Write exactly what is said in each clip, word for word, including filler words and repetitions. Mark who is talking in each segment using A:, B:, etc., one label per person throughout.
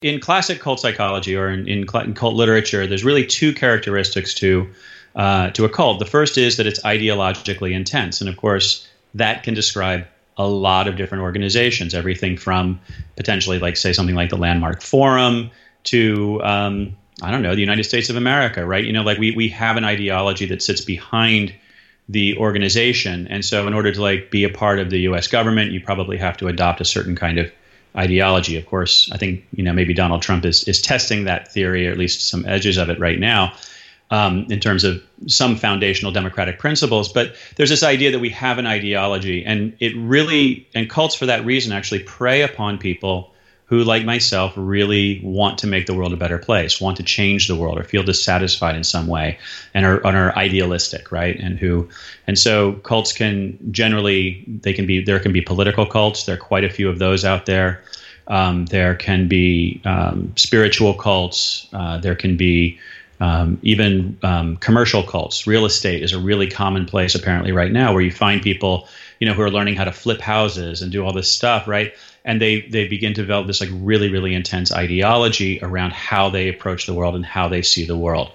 A: In classic cult psychology or in, in, in cult literature, there's really two characteristics to uh, to a cult. The first is that it's ideologically intense. And of course, that can describe a lot of different organizations, everything from potentially like, say, something like the Landmark Forum to, um, I don't know, the United States of America, right? You know, like we we have an ideology that sits behind the organization. And so in order to like be a part of the U S government, you probably have to adopt a certain kind of ideology. Of course, I think, you know, maybe Donald Trump is is testing that theory, or at least some edges of it right now, um, in terms of some foundational democratic principles. But there's this idea that we have an ideology, and it really, and cults for that reason actually prey upon people who, like myself, really want to make the world a better place, want to change the world, or feel dissatisfied in some way, and are, and are idealistic, right? And who, and so cults can generally, they can be, there can be political cults. There are quite a few of those out there. Um, there can be um, spiritual cults. Uh, there can be um, even um, commercial cults. Real estate is a really common place apparently right now, where you find people, you know, who are learning how to flip houses and do all this stuff, right? And they they begin to develop this like really, really intense ideology around how they approach the world and how they see the world.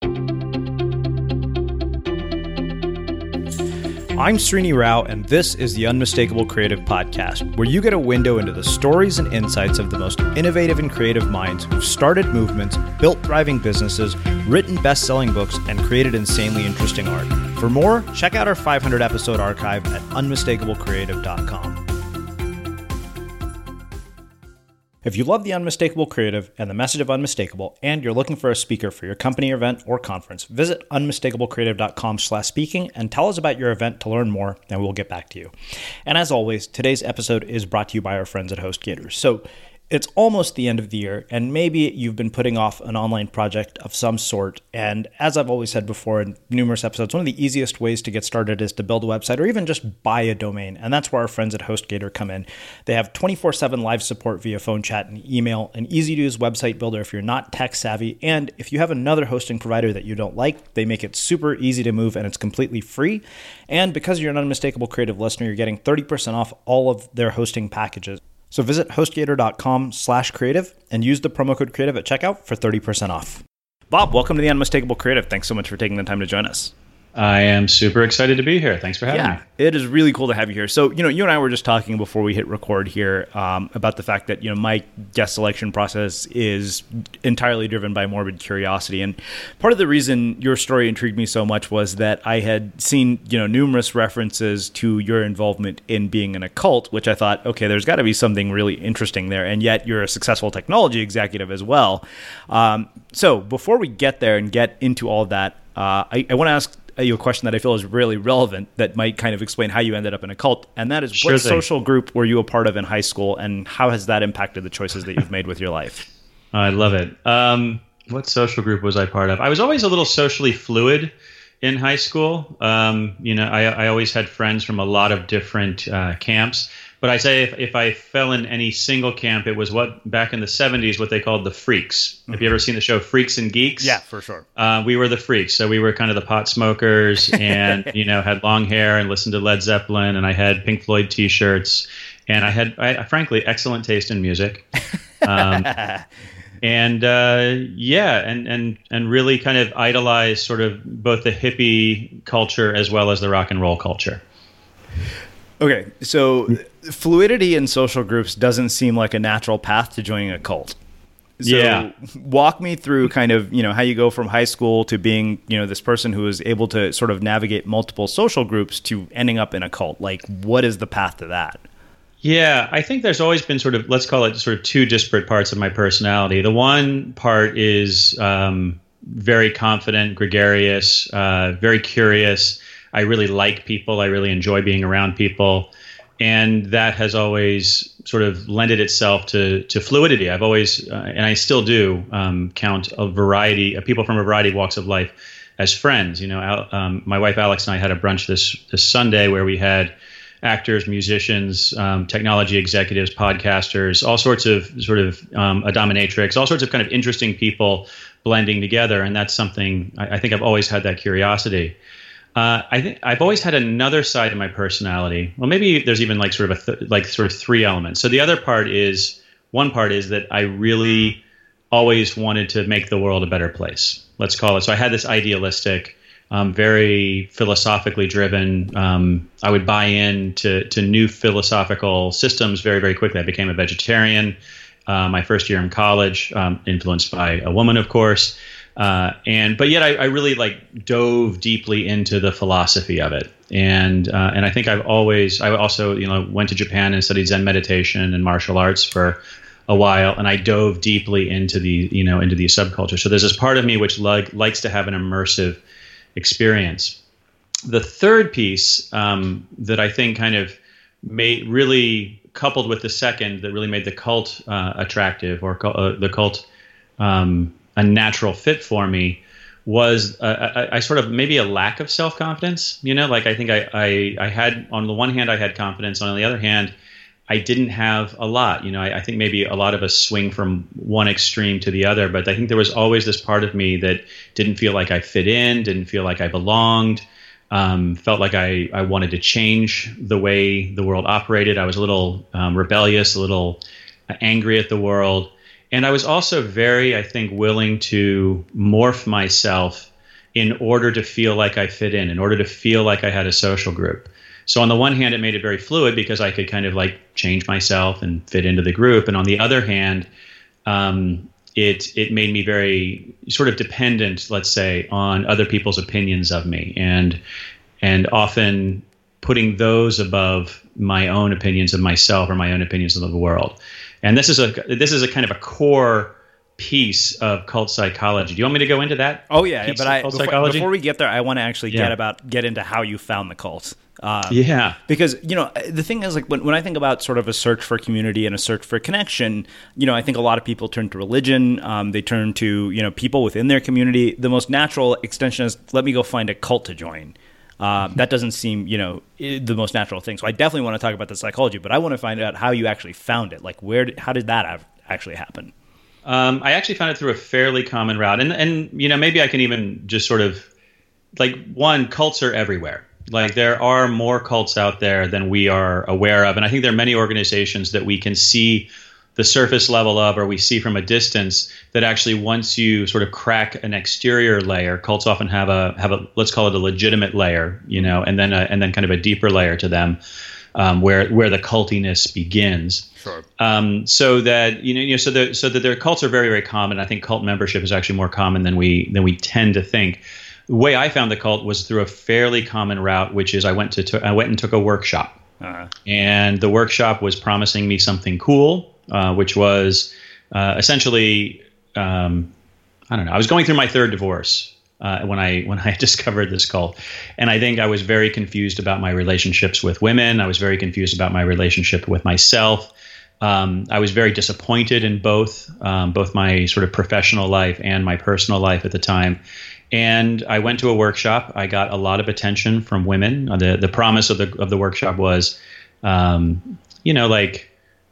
B: I'm Srini Rao, and this is the Unmistakable Creative Podcast, where you get a window into the stories and insights of the most innovative and creative minds who've started movements, built thriving businesses, written best-selling books, and created insanely interesting art. For more, check out our five hundred episode archive at unmistakable creative dot com. If you love the Unmistakable Creative and the message of Unmistakable, and you're looking for a speaker for your company event or conference, visit unmistakable creative dot com slash speaking and tell us about your event to learn more, and we'll get back to you. And as always, today's episode is brought to you by our friends at HostGator. So it's almost the end of the year, and maybe you've been putting off an online project of some sort. And as I've always said before in numerous episodes, one of the easiest ways to get started is to build a website or even just buy a domain. And that's where our friends at HostGator come in. They have twenty-four seven live support via phone chat and email, an easy-to-use website builder if you're not tech savvy. And if you have another hosting provider that you don't like, they make it super easy to move, and it's completely free. And because you're an Unmistakable Creative listener, you're getting thirty percent off all of their hosting packages. So visit HostGator dot com slash creative and use the promo code creative at checkout for thirty percent off. Bob, welcome to the Unmistakable Creative. Thanks so much for taking the time to join us.
A: I am super excited to be here. Thanks for having
B: yeah,
A: me.
B: It is really cool to have you here. So, you know, you and I were just talking before we hit record here um, about the fact that, you know, my guest selection process is entirely driven by morbid curiosity. And part of the reason your story intrigued me so much was that I had seen, you know, numerous references to your involvement in being in a cult, which I thought, okay, there's got to be something really interesting there. And yet you're a successful technology executive as well. Um, so before we get there and get into all of that, uh, I, I want to ask you a question that I feel is really relevant that might kind of explain how you ended up in a cult. And that is,
A: sure
B: what
A: thing.
B: social group were you a part of in high school, and how has that impacted the choices that you've made with your life?
A: I love it. Um, what social group was I part of? I was always a little socially fluid in high school. Um, you know, I, I always had friends from a lot of different uh, camps. But I say if, if I fell in any single camp, it was what back in the seventies, what they called the freaks. Mm-hmm. Have you ever seen the show Freaks and Geeks?
B: Yeah, for sure.
A: Uh, we were the freaks. So we were kind of the pot smokers and, you know, had long hair and listened to Led Zeppelin. And I had Pink Floyd T-shirts. And I had, I, frankly, excellent taste in music. Um, and uh, yeah, and, and, and really kind of idolized sort of both the hippie culture as well as the rock and roll culture.
B: Okay, so fluidity in social groups doesn't seem like a natural path to joining a cult. So
A: yeah.
B: Walk me through kind of, you know, how you go from high school to being, you know, this person who is able to sort of navigate multiple social groups to ending up in a cult. Like, what is the path to that?
A: Yeah, I think there's always been sort of, let's call it sort of two disparate parts of my personality. The one part is um, very confident, gregarious, uh, very curious. I really like people. I really enjoy being around people. And that has always sort of lended itself to to fluidity. I've always, uh, and I still do, um, count a variety of people from a variety of walks of life as friends. You know, Al, um, my wife Alex and I had a brunch this this Sunday where we had actors, musicians, um, technology executives, podcasters, all sorts of sort of um, a dominatrix, all sorts of kind of interesting people blending together. And that's something I, I think I've always had that curiosity. Uh, I think I've always had another side of my personality. Well, maybe there's even like sort of a th- like sort of three elements. So the other part is one part is that I really always wanted to make the world a better place. Let's call it. So I had this idealistic, um, very philosophically driven. Um, I would buy in to, to new philosophical systems very, very quickly. I became a vegetarian uh, my first year in college, um, influenced by a woman, of course. Uh, and but yet I, I really like dove deeply into the philosophy of it. And uh, and I think I've always I also you know went to Japan and studied Zen meditation and martial arts for a while, and I dove deeply into the you know into the subculture. So there's this part of me which like likes to have an immersive experience. The third piece um, that I think kind of made really coupled with the second that really made the cult uh, attractive or uh, the cult um, a natural fit for me was uh, I, I sort of maybe a lack of self-confidence. You know, like I think I, I I had on the one hand I had confidence, on the other hand I didn't have a lot. You know, I, I think maybe a lot of us swing from one extreme to the other, but I think there was always this part of me that didn't feel like I fit in, didn't feel like I belonged, um, felt like I, I wanted to change the way the world operated. I was a little um, rebellious, a little angry at the world. And I was also very, I think, willing to morph myself in order to feel like I fit in, in order to feel like I had a social group. So on the one hand, it made it very fluid because I could kind of like change myself and fit into the group. And on the other hand, um, it it made me very sort of dependent, let's say, on other people's opinions of me, and and often putting those above my own opinions of myself or my own opinions of the world. And this is a this is a kind of a core piece of cult psychology. Do you want me to go into that?
B: Oh yeah, but I before, before we get there, I want to actually yeah. get about get into how you found the cult. Um,
A: yeah,
B: because you know the thing is, like when when I think about sort of a search for community and a search for connection, you know, I think a lot of people turn to religion. Um, they turn to you know people within their community. The most natural extension is let me go find a cult to join. Uh, that doesn't seem, you know, the most natural thing. So I definitely want to talk about the psychology, but I want to find out how you actually found it. Like, where, did, how did that actually happen?
A: Um, I actually found it through a fairly common route, and and you know, maybe I can even just sort of like one, cults are everywhere. Like there are more cults out there than we are aware of, and I think there are many organizations that we can see the surface level of, or we see from a distance, that actually once you sort of crack an exterior layer, cults often have a have a let's call it a legitimate layer, you know, and then a, and then kind of a deeper layer to them, um, where where the cultiness begins.
B: Sure.
A: Um, so that you know, you know, so the so that their cults are very very common. I think cult membership is actually more common than we than we tend to think. The way I found the cult was through a fairly common route, which is I went to, to I went and took a workshop, uh-huh. and the workshop was promising me something cool. Uh, which was uh, essentially, um, I don't know. I was going through my third divorce uh, when I when I discovered this cult, and I think I was very confused about my relationships with women. I was very confused about my relationship with myself. Um, I was very disappointed in both um, both my sort of professional life and my personal life at the time. And I went to a workshop. I got a lot of attention from women. Uh, the the promise of the of the workshop was, um, you know, like.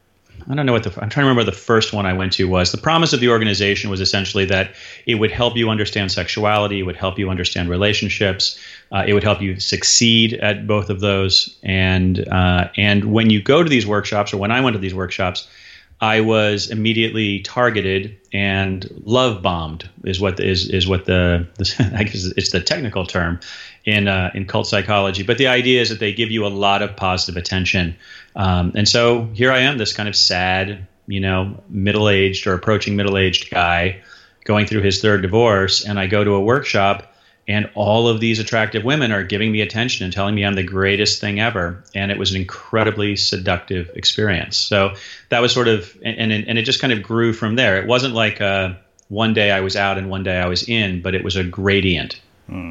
A: I don't know what the, I'm trying to remember what the first one I went to was. The promise of the organization was essentially that it would help you understand sexuality, it would help you understand relationships, uh, it would help you succeed at both of those. And uh, and when you go to these workshops, or when I went to these workshops, I was immediately targeted and love bombed is what is is what the, the I guess it's the technical term in uh, in cult psychology. But the idea is that they give you a lot of positive attention. Um, and so here I am, this kind of sad, you know, middle-aged or approaching middle-aged guy going through his third divorce. And I go to a workshop and all of these attractive women are giving me attention and telling me I'm the greatest thing ever. And it was an incredibly seductive experience. So that was sort of, and, and, and it just kind of grew from there. It wasn't like uh, one day I was out and one day I was in, but it was a gradient.
B: Hmm.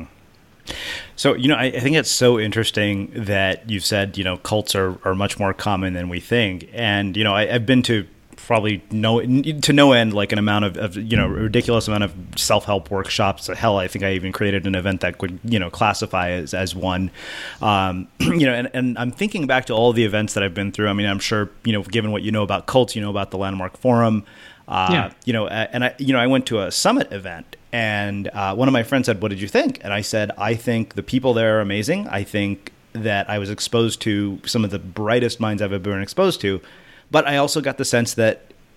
B: So, you know, I, I think it's so interesting that you've said, you know, cults are, are much more common than we think. And, you know, I, I've been to probably no to no end, like an amount of, of, you know, ridiculous amount of self-help workshops. Hell, I think I even created an event that could, you know, classify as, as one. Um, you know, and, and I'm thinking back to all the events that I've been through. I mean, I'm sure, you know, given what you know about cults, you know about the Landmark Forum. Uh, yeah. You know, and I, you know, I went to a summit event, and uh, one of my friends said, "What did you think?" And I said, "I think the people there are amazing. I think that I was exposed to some of the brightest minds I've ever been exposed to, but I also got the sense that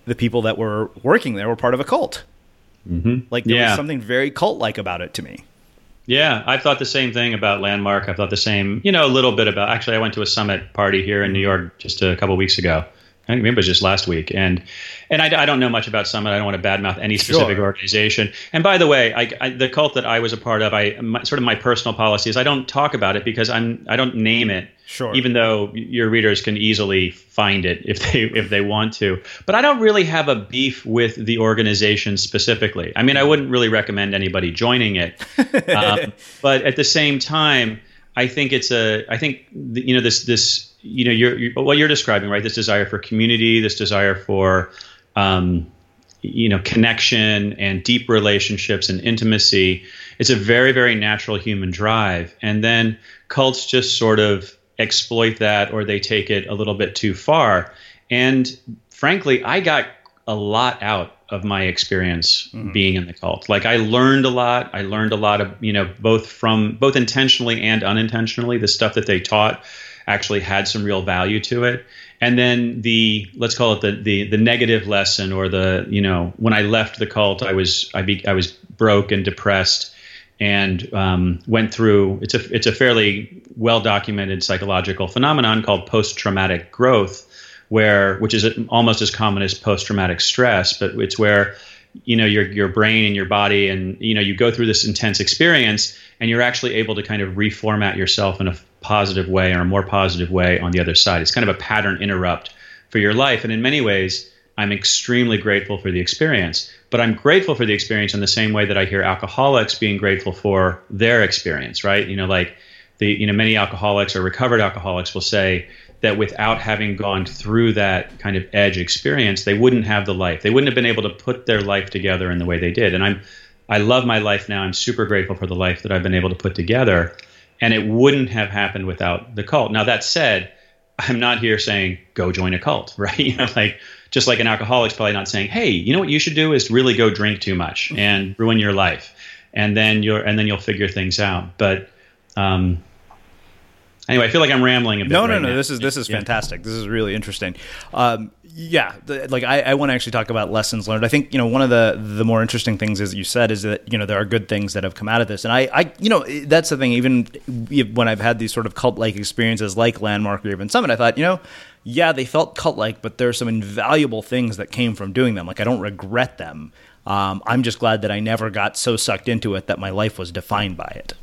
B: the people that were working there were part of a cult.
A: Mm-hmm.
B: Like there
A: yeah.
B: was something very cult-like about it to me.
A: Yeah, I thought the same thing about Landmark. I thought the same, you know, a little bit about, actually, I went to a summit party here in New York just a couple of weeks ago. I think maybe it was just last week. And and I, I don't know much about Summit. I don't want to badmouth any specific
B: Sure.
A: organization. And by the way, I, I, the cult that I was a part of, I my, sort of my personal policy is I don't talk about it because I'm I don't name it.
B: Sure.
A: Even though your readers can easily find it if they if they want to. But I don't really have a beef with the organization specifically. I mean, I wouldn't really recommend anybody joining it. um, but at the same time, I think it's a I think you know this this you know you're, you're what you're describing, right? This desire for community, this desire for um, you know connection and deep relationships and intimacy. It's a very very natural human drive, and then cults just sort of exploit that, or they take it a little bit too far. And frankly, I got a lot out of my experience mm-hmm. being in the cult. Like I learned a lot. I learned a lot of, you know, both from both intentionally and unintentionally. The stuff that they taught actually had some real value to it. And then the, let's call it the the the negative lesson, or the, you know, when I left the cult, I was I be I was broke and depressed. And um, went through. It's a it's a fairly well documented psychological phenomenon called post traumatic growth, where which is almost as common as post traumatic stress, but it's where you know your your brain and your body and you know you go through this intense experience and you're actually able to kind of reformat yourself in a positive way or a more positive way on the other side. It's kind of a pattern interrupt for your life, and in many ways, I'm extremely grateful for the experience. But I'm grateful for the experience in the same way that I hear alcoholics being grateful for their experience, right? You know, like the, you know, many alcoholics or recovered alcoholics will say that without having gone through that kind of edge experience, they wouldn't have the life. They wouldn't have been able to put their life together in the way they did. And I'm, I love my life now. I'm super grateful for the life that I've been able to put together. And it wouldn't have happened without the cult. Now, that said, I'm not here saying, go join a cult, right? You know, like, just like an alcoholic's probably not saying, hey, you know what you should do is really go drink too much and ruin your life. And then you're, and then you'll figure things out. But, um, anyway, I feel like I'm rambling a bit.
B: No, no,
A: right
B: no.
A: now.
B: This is, this is
A: yeah.
B: fantastic. This is really interesting. Um, yeah. The, like I, I want to actually talk about lessons learned. I think, you know, one of the, the more interesting things is that you said is that, you know, there are good things that have come out of this. And I, I, you know, that's the thing, even when I've had these sort of cult-like experiences like Landmark or even Summit, I thought, you know, yeah, they felt cult-like, but there are some invaluable things that came from doing them. Like, I don't regret them. Um, I'm just glad that I never got so sucked into it that my life was defined by it.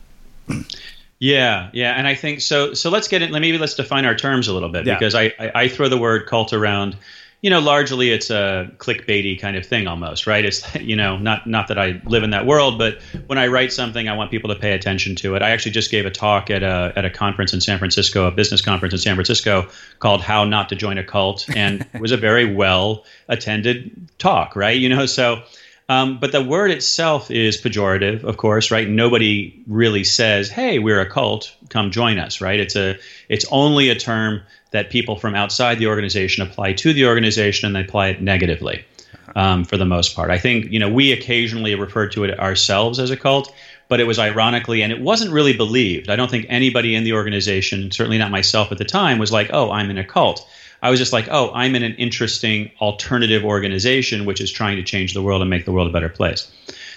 A: Yeah, yeah, and I think so. So let's get in. Maybe let's define our terms a little bit,
B: yeah.
A: because I, I I throw the word cult around. You know, largely it's a clickbaity kind of thing almost, right? It's, you know, not not that I live in that world, but when I write something, I want people to pay attention to it. I actually just gave a talk at a at a conference in San Francisco, a business conference in San Francisco called How Not to Join a Cult, and it was a very well attended talk, right? You know, so um, but the word itself is pejorative, of course, right? Nobody really says, "Hey, we're a cult, come join us," right? It's a it's only a term that people from outside the organization apply to the organization, and they apply it negatively um, for the most part. I think, you know, we occasionally referred to it ourselves as a cult, but it was ironically, and it wasn't really believed. I don't think anybody in the organization, certainly not myself at the time, was like, oh, I'm in a cult. I was just like, oh, I'm in an interesting alternative organization which is trying to change the world and make the world a better place.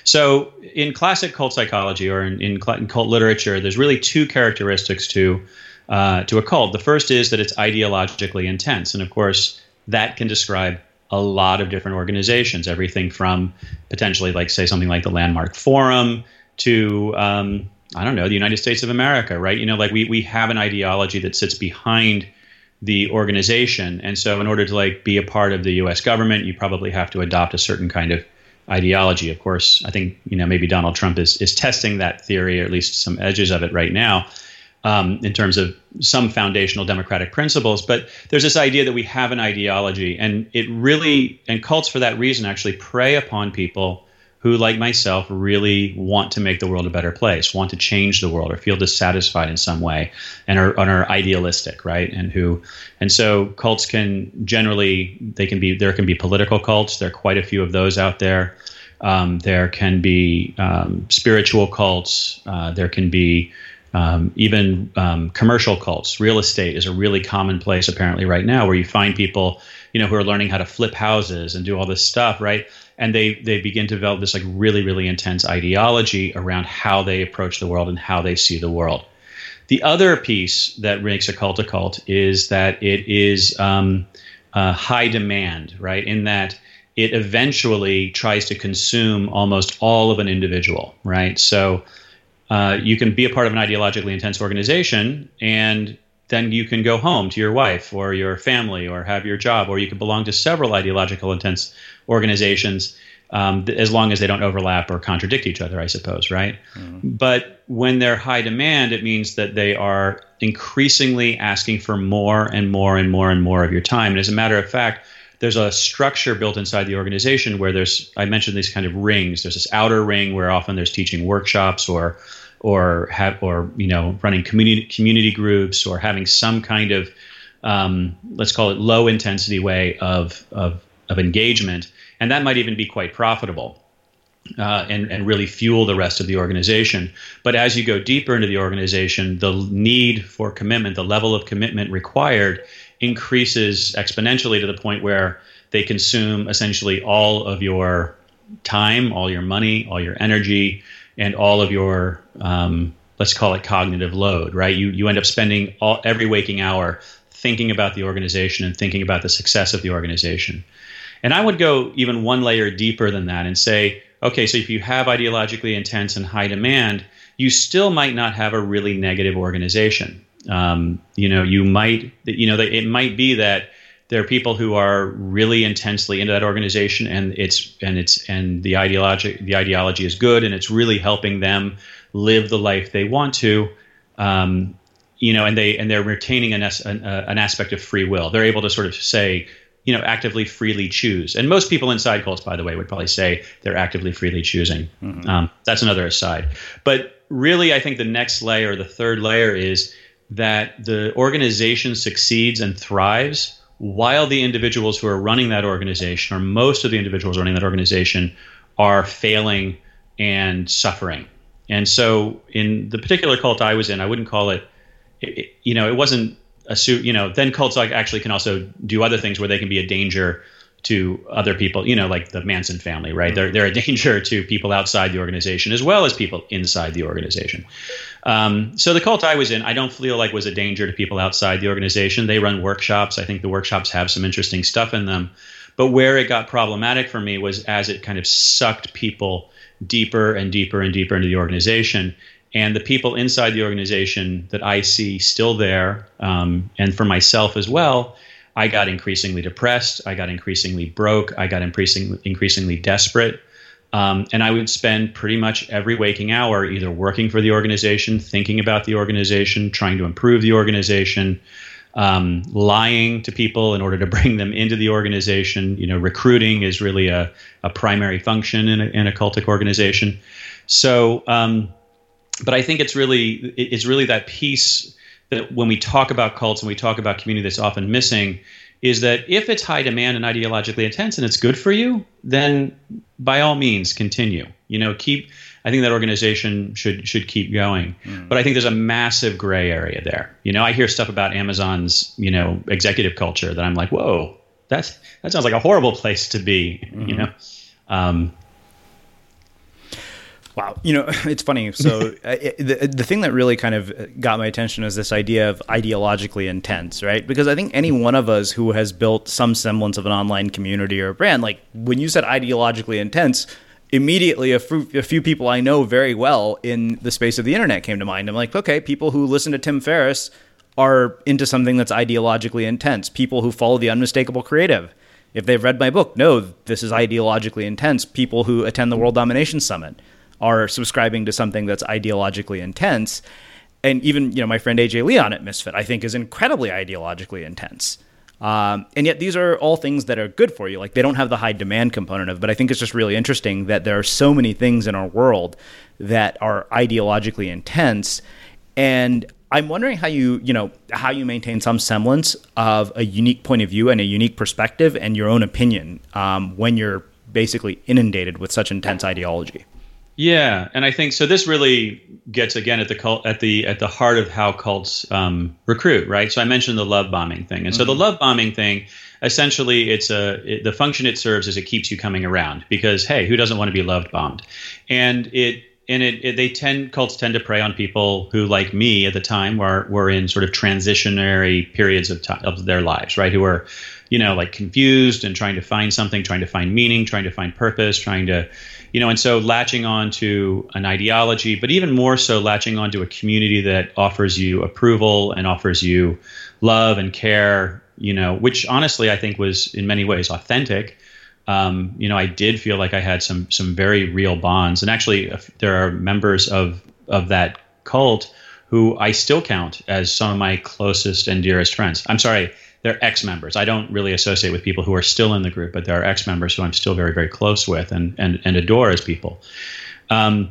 A: So in classic cult psychology, or in, in, in cult literature, there's really two characteristics to Uh, to a cult. The first is that it's ideologically intense. And of course, that can describe a lot of different organizations, everything from potentially, like, say, something like the Landmark Forum to, um, I don't know, the United States of America, right? You know, like we we have an ideology that sits behind the organization. And so in order to, like, be a part of the U S government, you probably have to adopt a certain kind of ideology. Of course, I think, you know, maybe Donald Trump is is testing that theory, or at least some edges of it right now. Um, in terms of some foundational democratic principles. But there's this idea that we have an ideology, and it really, and cults for that reason actually prey upon people who, like myself, really want to make the world a better place, want to change the world, or feel dissatisfied in some way, and are, and are idealistic, right? And who, and so cults can generally, they can be, there can be political cults. There are quite a few of those out there. Um, there can be um, spiritual cults. Uh, there can be Um, even um, commercial cults, real estate is a really common place apparently right now, where you find people, you know, who are learning how to flip houses and do all this stuff, right? And they they begin to develop this like really, really intense ideology around how they approach the world and how they see the world. The other piece that makes a cult a cult is that it is um, uh, high demand, right? In that it eventually tries to consume almost all of an individual, right? So Uh, you can be a part of an ideologically intense organization, and then you can go home to your wife or your family or have your job, or you can belong to several ideological intense organizations, um, th- as long as they don't overlap or contradict each other, I suppose, right? Mm-hmm. But when they're high demand, it means that they are increasingly asking for more and more and more and more of your time. And as a matter of fact, there's a structure built inside the organization where there's, I mentioned these kind of rings. There's this outer ring where often there's teaching workshops or or have, or, you know, running community community groups or having some kind of, um, let's call it low intensity way of, of, of engagement. And that might even be quite profitable, uh, and, and really fuel the rest of the organization. But as you go deeper into the organization, the need for commitment, the level of commitment required increases exponentially to the point where they consume essentially all of your time, all your money, all your energy, and all of your, um, let's call it cognitive load, right? You you end up spending all, every waking hour thinking about the organization and thinking about the success of the organization. And I would go even one layer deeper than that and say, okay, so if you have ideologically intense and high demand, you still might not have a really negative organization. Um, you know, you might, you know, it might be that there are people who are really intensely into that organization, and it's and it's and the ideology the ideology is good, and it's really helping them live the life they want to, um, you know, and they and they're retaining an, an, an aspect of free will. They're able to sort of say, you know, actively freely choose. And most people inside cults, by the way, would probably say they're actively freely choosing. Mm-hmm. Um, that's another aside. But really, I think the next layer, the third layer, is that the organization succeeds and thrives while the individuals who are running that organization, or most of the individuals running that organization, are failing and suffering. And so in the particular cult I was in, I wouldn't call it, it you know, it wasn't a suit, you know, then cults like actually can also do other things where they can be a danger to other people, you know, like the Manson family, right? Mm-hmm. They're they're a danger to people outside the organization as well as people inside the organization. Um, so the cult I was in, I don't feel like was a danger to people outside the organization. They run workshops. I think the workshops have some interesting stuff in them. But where it got problematic for me was as it kind of sucked people deeper and deeper and deeper into the organization. And the people inside the organization that I see still there, um, and for myself as well, I got increasingly depressed. I got increasingly broke. I got increasingly, increasingly desperate. Um, and I would spend pretty much every waking hour either working for the organization, thinking about the organization, trying to improve the organization, um, lying to people in order to bring them into the organization. You know, recruiting is really a, a primary function in a, in a cultic organization. So, um, but I think it's really it's really that piece that when we talk about cults and we talk about community that's often missing, is that if it's high demand and ideologically intense and it's good for you, then by all means continue. You know, keep. I think that organization should should keep going. Mm. But I think there's a massive gray area there. You know, I hear stuff about Amazon's, you know, executive culture that I'm like, whoa, that's that sounds like a horrible place to be. Mm-hmm. You know. Um,
B: Wow. You know, it's funny. So uh, it, the the thing that really kind of got my attention is this idea of ideologically intense, right? Because I think any one of us who has built some semblance of an online community or a brand, like when you said ideologically intense, immediately a, f- a few people I know very well in the space of the internet came to mind. I'm like, okay, people who listen to Tim Ferriss are into something that's ideologically intense. People who follow the Unmistakable Creative, if they've read my book, know this is ideologically intense. People who attend the World Domination Summit are subscribing to something that's ideologically intense. And even, you know, my friend A J Leon at Misfit, I think is incredibly ideologically intense. Um, and yet these are all things that are good for you. Like they don't have the high demand component of it, but I think it's just really interesting that there are so many things in our world that are ideologically intense. And I'm wondering how you, you know, how you maintain some semblance of a unique point of view and a unique perspective and your own opinion um, when you're basically inundated with such intense ideology.
A: Yeah, and I think so. This really gets again at the cult, at the at the heart of how cults um, recruit, right? So I mentioned the love bombing thing, and mm-hmm. so the love bombing thing, essentially, it's a it, the function it serves is it keeps you coming around because hey, who doesn't want to be loved bombed? And it and it, it they tend cults tend to prey on people who, like me at the time, were were in sort of transitionary periods of time of their lives, right? Who were, you know, like confused and trying to find something, trying to find meaning, trying to find purpose, trying to You know, and so latching on to an ideology, but even more so latching on to a community that offers you approval and offers you love and care, you know, which honestly I think was in many ways authentic. Um, you know, I did feel like I had some some very real bonds. And actually, if there are members of of that cult who I still count as some of my closest and dearest friends. I'm sorry. They're ex-members. I don't really associate with people who are still in the group, but there are ex-members who I'm still very, very close with and and, and adore as people. Um,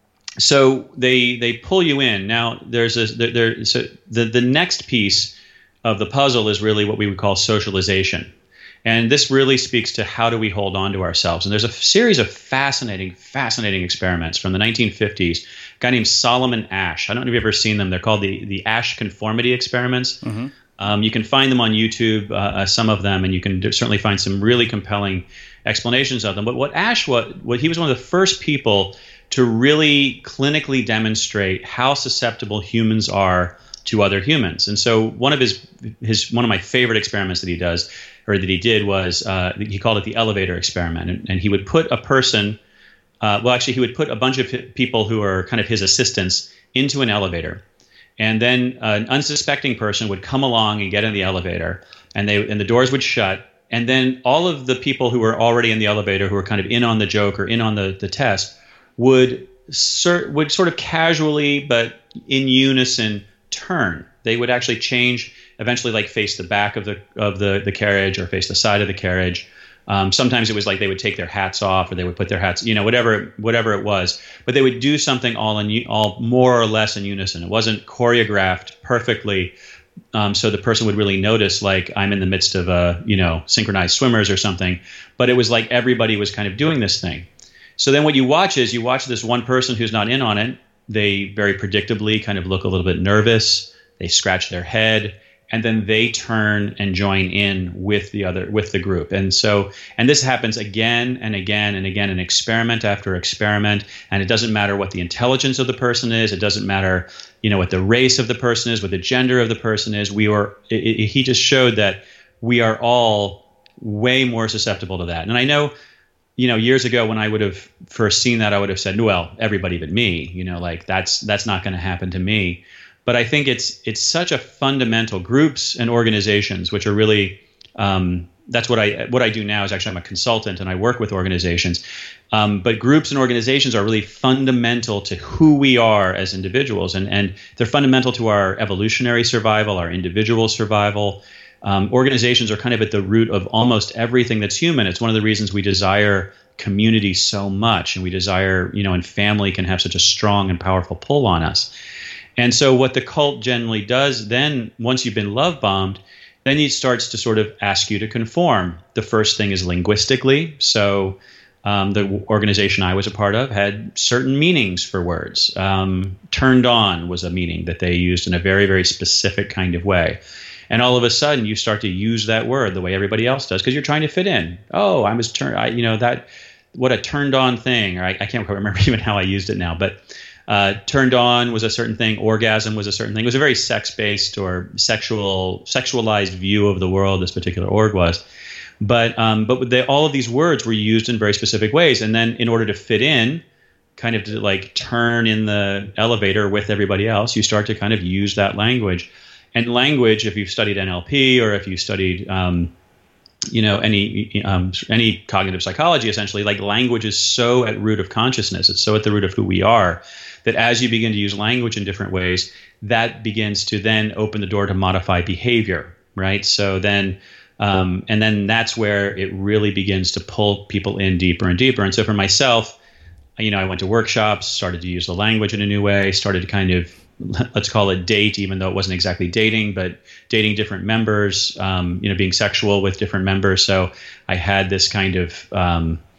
A: so they they pull you in. Now there's a there, there so the the next piece of the puzzle is really what we would call socialization, and this really speaks to how do we hold on to ourselves. And there's a series of fascinating, fascinating experiments from the nineteen fifties. A guy named Solomon Asch. I don't know if you've ever seen them. They're called the the Asch conformity experiments. Mm-hmm. Um, you can find them on YouTube, uh, uh, some of them, and you can certainly find some really compelling explanations of them. But what Asch, what, what he was one of the first people to really clinically demonstrate how susceptible humans are to other humans. And so one of his his one of my favorite experiments that he does or that he did was uh, he called it the elevator experiment, and, and he would put a person, uh, well, actually, he would put a bunch of people who are kind of his assistants into an elevator. And then uh, an unsuspecting person would come along and get in the elevator, and they and the doors would shut. And then all of the people who were already in the elevator, who were kind of in on the joke or in on the, the test, would ser- would sort of casually but in unison turn. They would actually change, eventually, like face the back of the of the, the carriage or face the side of the carriage. Um, sometimes it was like they would take their hats off, or they would put their hats, you know, whatever, whatever it was. But they would do something all in, all more or less in unison. It wasn't choreographed perfectly, um, so the person would really notice, like I'm in the midst of a, you know, synchronized swimmers or something. But it was like everybody was kind of doing this thing. So then what you watch is you watch this one person who's not in on it. They very predictably kind of look a little bit nervous. They scratch their head. And then they turn and join in with the other, with the group. And so, and this happens again and again and again, an experiment after experiment. And it doesn't matter what the intelligence of the person is. It doesn't matter, you know, what the race of the person is, what the gender of the person is. We were, it, it, he just showed that we are all way more susceptible to that. And I know, you know, years ago when I would have first seen that, I would have said, well, everybody but me, you know, like that's, that's not going to happen to me. But I think it's it's such a fundamental, groups and organizations, which are really um, that's what I what I do now is actually I'm a consultant and I work with organizations. Um, but groups and organizations are really fundamental to who we are as individuals, and and they're fundamental to our evolutionary survival, our individual survival. Um, organizations are kind of at the root of almost everything that's human. It's one of the reasons we desire community so much, and we desire, you know, and family can have such a strong and powerful pull on us. And so what the cult generally does then, once you've been love bombed, then it starts to sort of ask you to conform. The first thing is linguistically. So um, the organization I was a part of had certain meanings for words. Um, turned on was a meaning that they used in a very, very specific kind of way. And all of a sudden you start to use that word the way everybody else does because you're trying to fit in. Oh, I was turned, I, you know, that, what a turned on thing. Or I, I can't quite remember even how I used it now, but Uh, turned on was a certain thing. Orgasm was a certain thing. It was a very sex-based or sexual, sexualized view of the world. This particular org was, but um, but they, all of these words were used in very specific ways. And then, in order to fit in, kind of to like turn in the elevator with everybody else, you start to kind of use that language. And language, if you've studied N L P or if you studied, um, you know, any um, any cognitive psychology, essentially, like language is so at root of consciousness. It's so at the root of who we are, that as you begin to use language in different ways, that begins to then open the door to modify behavior, right? So then, um, and then that's where it really begins to pull people in deeper and deeper. And so for myself, you know, I went to workshops, started to use the language in a new way, started to kind of, let's call it date, even though it wasn't exactly dating, but dating different members, um, you know, being sexual with different members. So I had this kind of, um,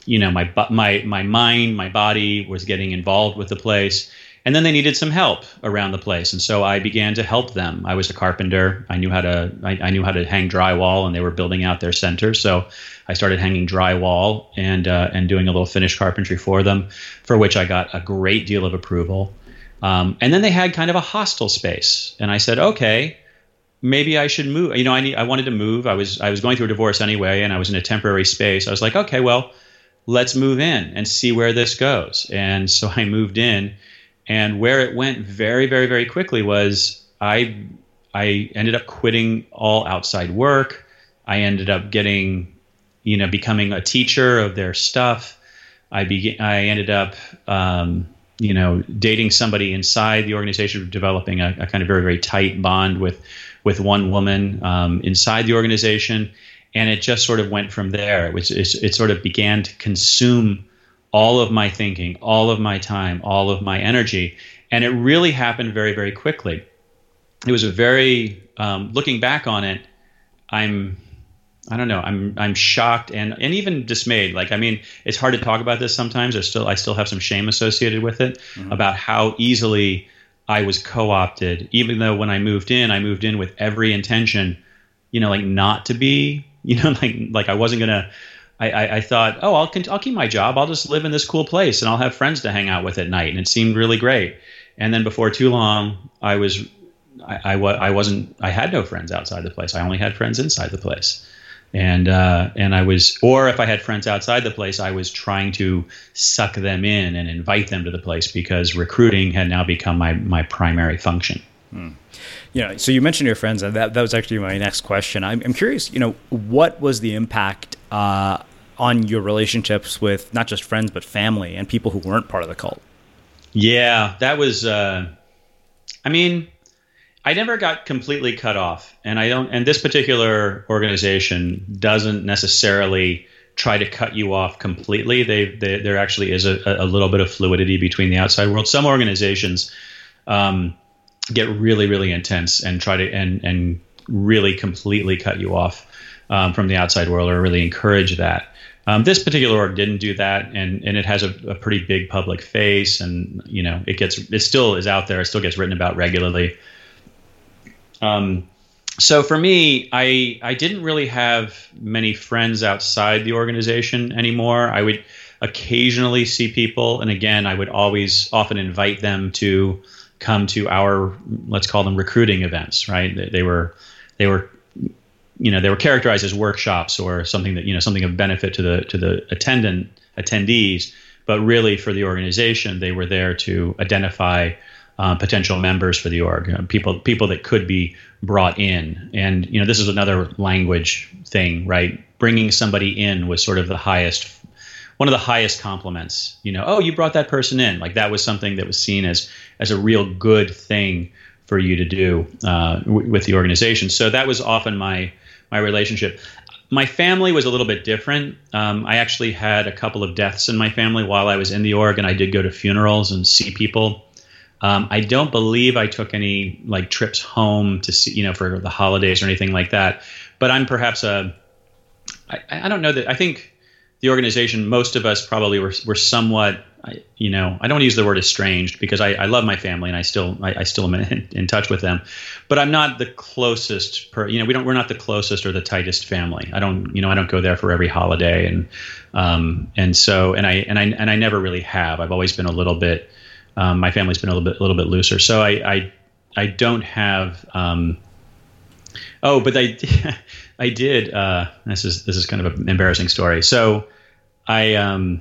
A: you know, my bu- my my mind, my body was getting involved with the place. And then they needed some help around the place, and so I began to help them. I was a carpenter. I knew how to I, I knew how to hang drywall, and they were building out their center. So I started hanging drywall and uh, and doing a little finished carpentry for them, for which I got a great deal of approval. Um, and then they had kind of a hostel space, and I said, okay, maybe I should move. You know, I need, I wanted to move. I was I was going through a divorce anyway, and I was in a temporary space. I was like, okay, well, let's move in and see where this goes. And so I moved in. And where it went very, very, very quickly was I I ended up quitting all outside work. I ended up getting, you know, becoming a teacher of their stuff. I began, I ended up, um, you know, dating somebody inside the organization, developing a, a kind of very, very tight bond with with one woman um, inside the organization. And it just sort of went from there. It was it, it sort of began to consume all of my thinking, all of my time, all of my energy. And it really happened very, very quickly. It was a very, um, looking back on it, I'm, I don't know, I'm, I'm shocked and, and even dismayed. Like, I mean, it's hard to talk about this sometimes. There's still, I still have some shame associated with it mm-hmm. about how easily I was co-opted, even though when I moved in, I moved in with every intention, you know, like not to be, you know, like, like I wasn't going to, I, I, I thought, oh, I'll I'll keep my job. I'll just live in this cool place, and I'll have friends to hang out with at night. And it seemed really great. And then before too long, I was, I, I, I wasn't, I had no friends outside the place. I only had friends inside the place. And uh, and I was, or if I had friends outside the place, I was trying to suck them in and invite them to the place because recruiting had now become my my primary function.
B: Hmm. You know, so you mentioned your friends, and that that was actually my next question. I'm, I'm curious, you know, what was the impact uh, on your relationships with not just friends but family and people who weren't part of the cult?
A: Yeah, that was. Uh, I mean, I never got completely cut off, and I don't. And this particular organization doesn't necessarily try to cut you off completely. They, they there actually is a, a little bit of fluidity between the outside world. Some organizations Um, get really, really intense and try to and and really completely cut you off um, from the outside world, or really encourage that. Um, this particular org didn't do that, and and it has a, a pretty big public face, and you know it gets it still is out there, it still gets written about regularly. Um, so for me, I I didn't really have many friends outside the organization anymore. I would occasionally see people, and again, I would always often invite them to come to our, let's call them recruiting events, right? They, they were, they were, you know, they were characterized as workshops or something that, you know, something of benefit to the, to the attendant attendees, but really for the organization, they were there to identify uh, potential members for the org, uh, people, people that could be brought in. And, you know, this is another language thing, right? Bringing somebody in was sort of the highest one of the highest compliments, you know, oh, you brought that person in. Like that was something that was seen as as a real good thing for you to do uh, w- with the organization. So that was often my my relationship. My family was a little bit different. Um, I actually had a couple of deaths in my family while I was in the org, and I did go to funerals and see people. Um, I don't believe I took any like trips home to see, you know, for the holidays or anything like that. But I'm perhaps a, I, I don't know that, I think the organization, most of us probably were were somewhat, you know, I don't want to use the word estranged because I, I love my family and I still I, I still am in, in touch with them, but I'm not the closest. Per, you know, we don't we're not the closest or the tightest family. I don't you know I don't go there for every holiday, and um and so and I and I and I never really have. I've always been a little bit. Um, my family's been a little bit a little bit looser, so I I, I don't have. Um, oh, but I. I did. Uh, this is this is kind of an embarrassing story. So, I um,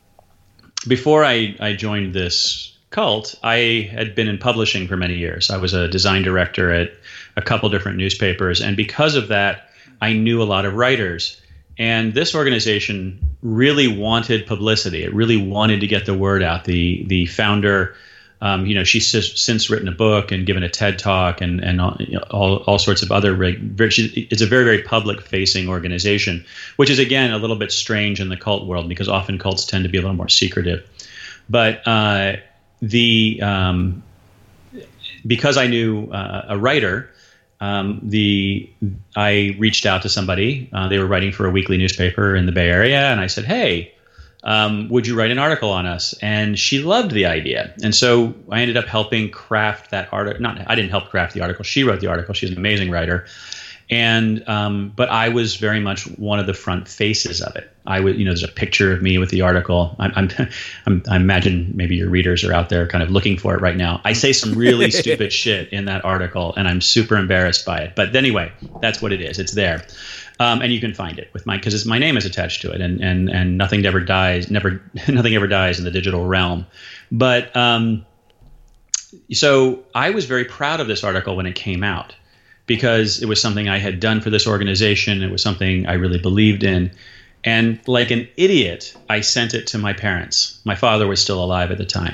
A: before I, I joined this cult, I had been in publishing for many years. I was a design director at a couple different newspapers, and because of that, I knew a lot of writers. And this organization really wanted publicity. It really wanted to get the word out. The the founder. Um, you know, she's since written a book and given a TED Talk and and all you know, all, all sorts of other. It's a very very public facing organization, which is again a little bit strange in the cult world because often cults tend to be a little more secretive. But uh, the um, because I knew uh, a writer, um, the I reached out to somebody. Uh, they were writing for a weekly newspaper in the Bay Area, and I said, "Hey, Um, would you write an article on us? And she loved the idea. And so I ended up helping craft that article. Not, I didn't help craft the article. She wrote the article. She's an amazing writer. And, um, but I was very much one of the front faces of it. I would, you know, there's a picture of me with the article. I'm, I'm, I'm, I imagine maybe your readers are out there kind of looking for it right now. I say some really stupid shit in that article, and I'm super embarrassed by it. But anyway, that's what it is. It's there. Um, and you can find it with my, because my name is attached to it, and and and nothing ever dies, never nothing ever dies in the digital realm. But um, so I was very proud of this article when it came out, because it was something I had done for this organization. It was something I really believed in, and like an idiot, I sent it to my parents. My father was still alive at the time,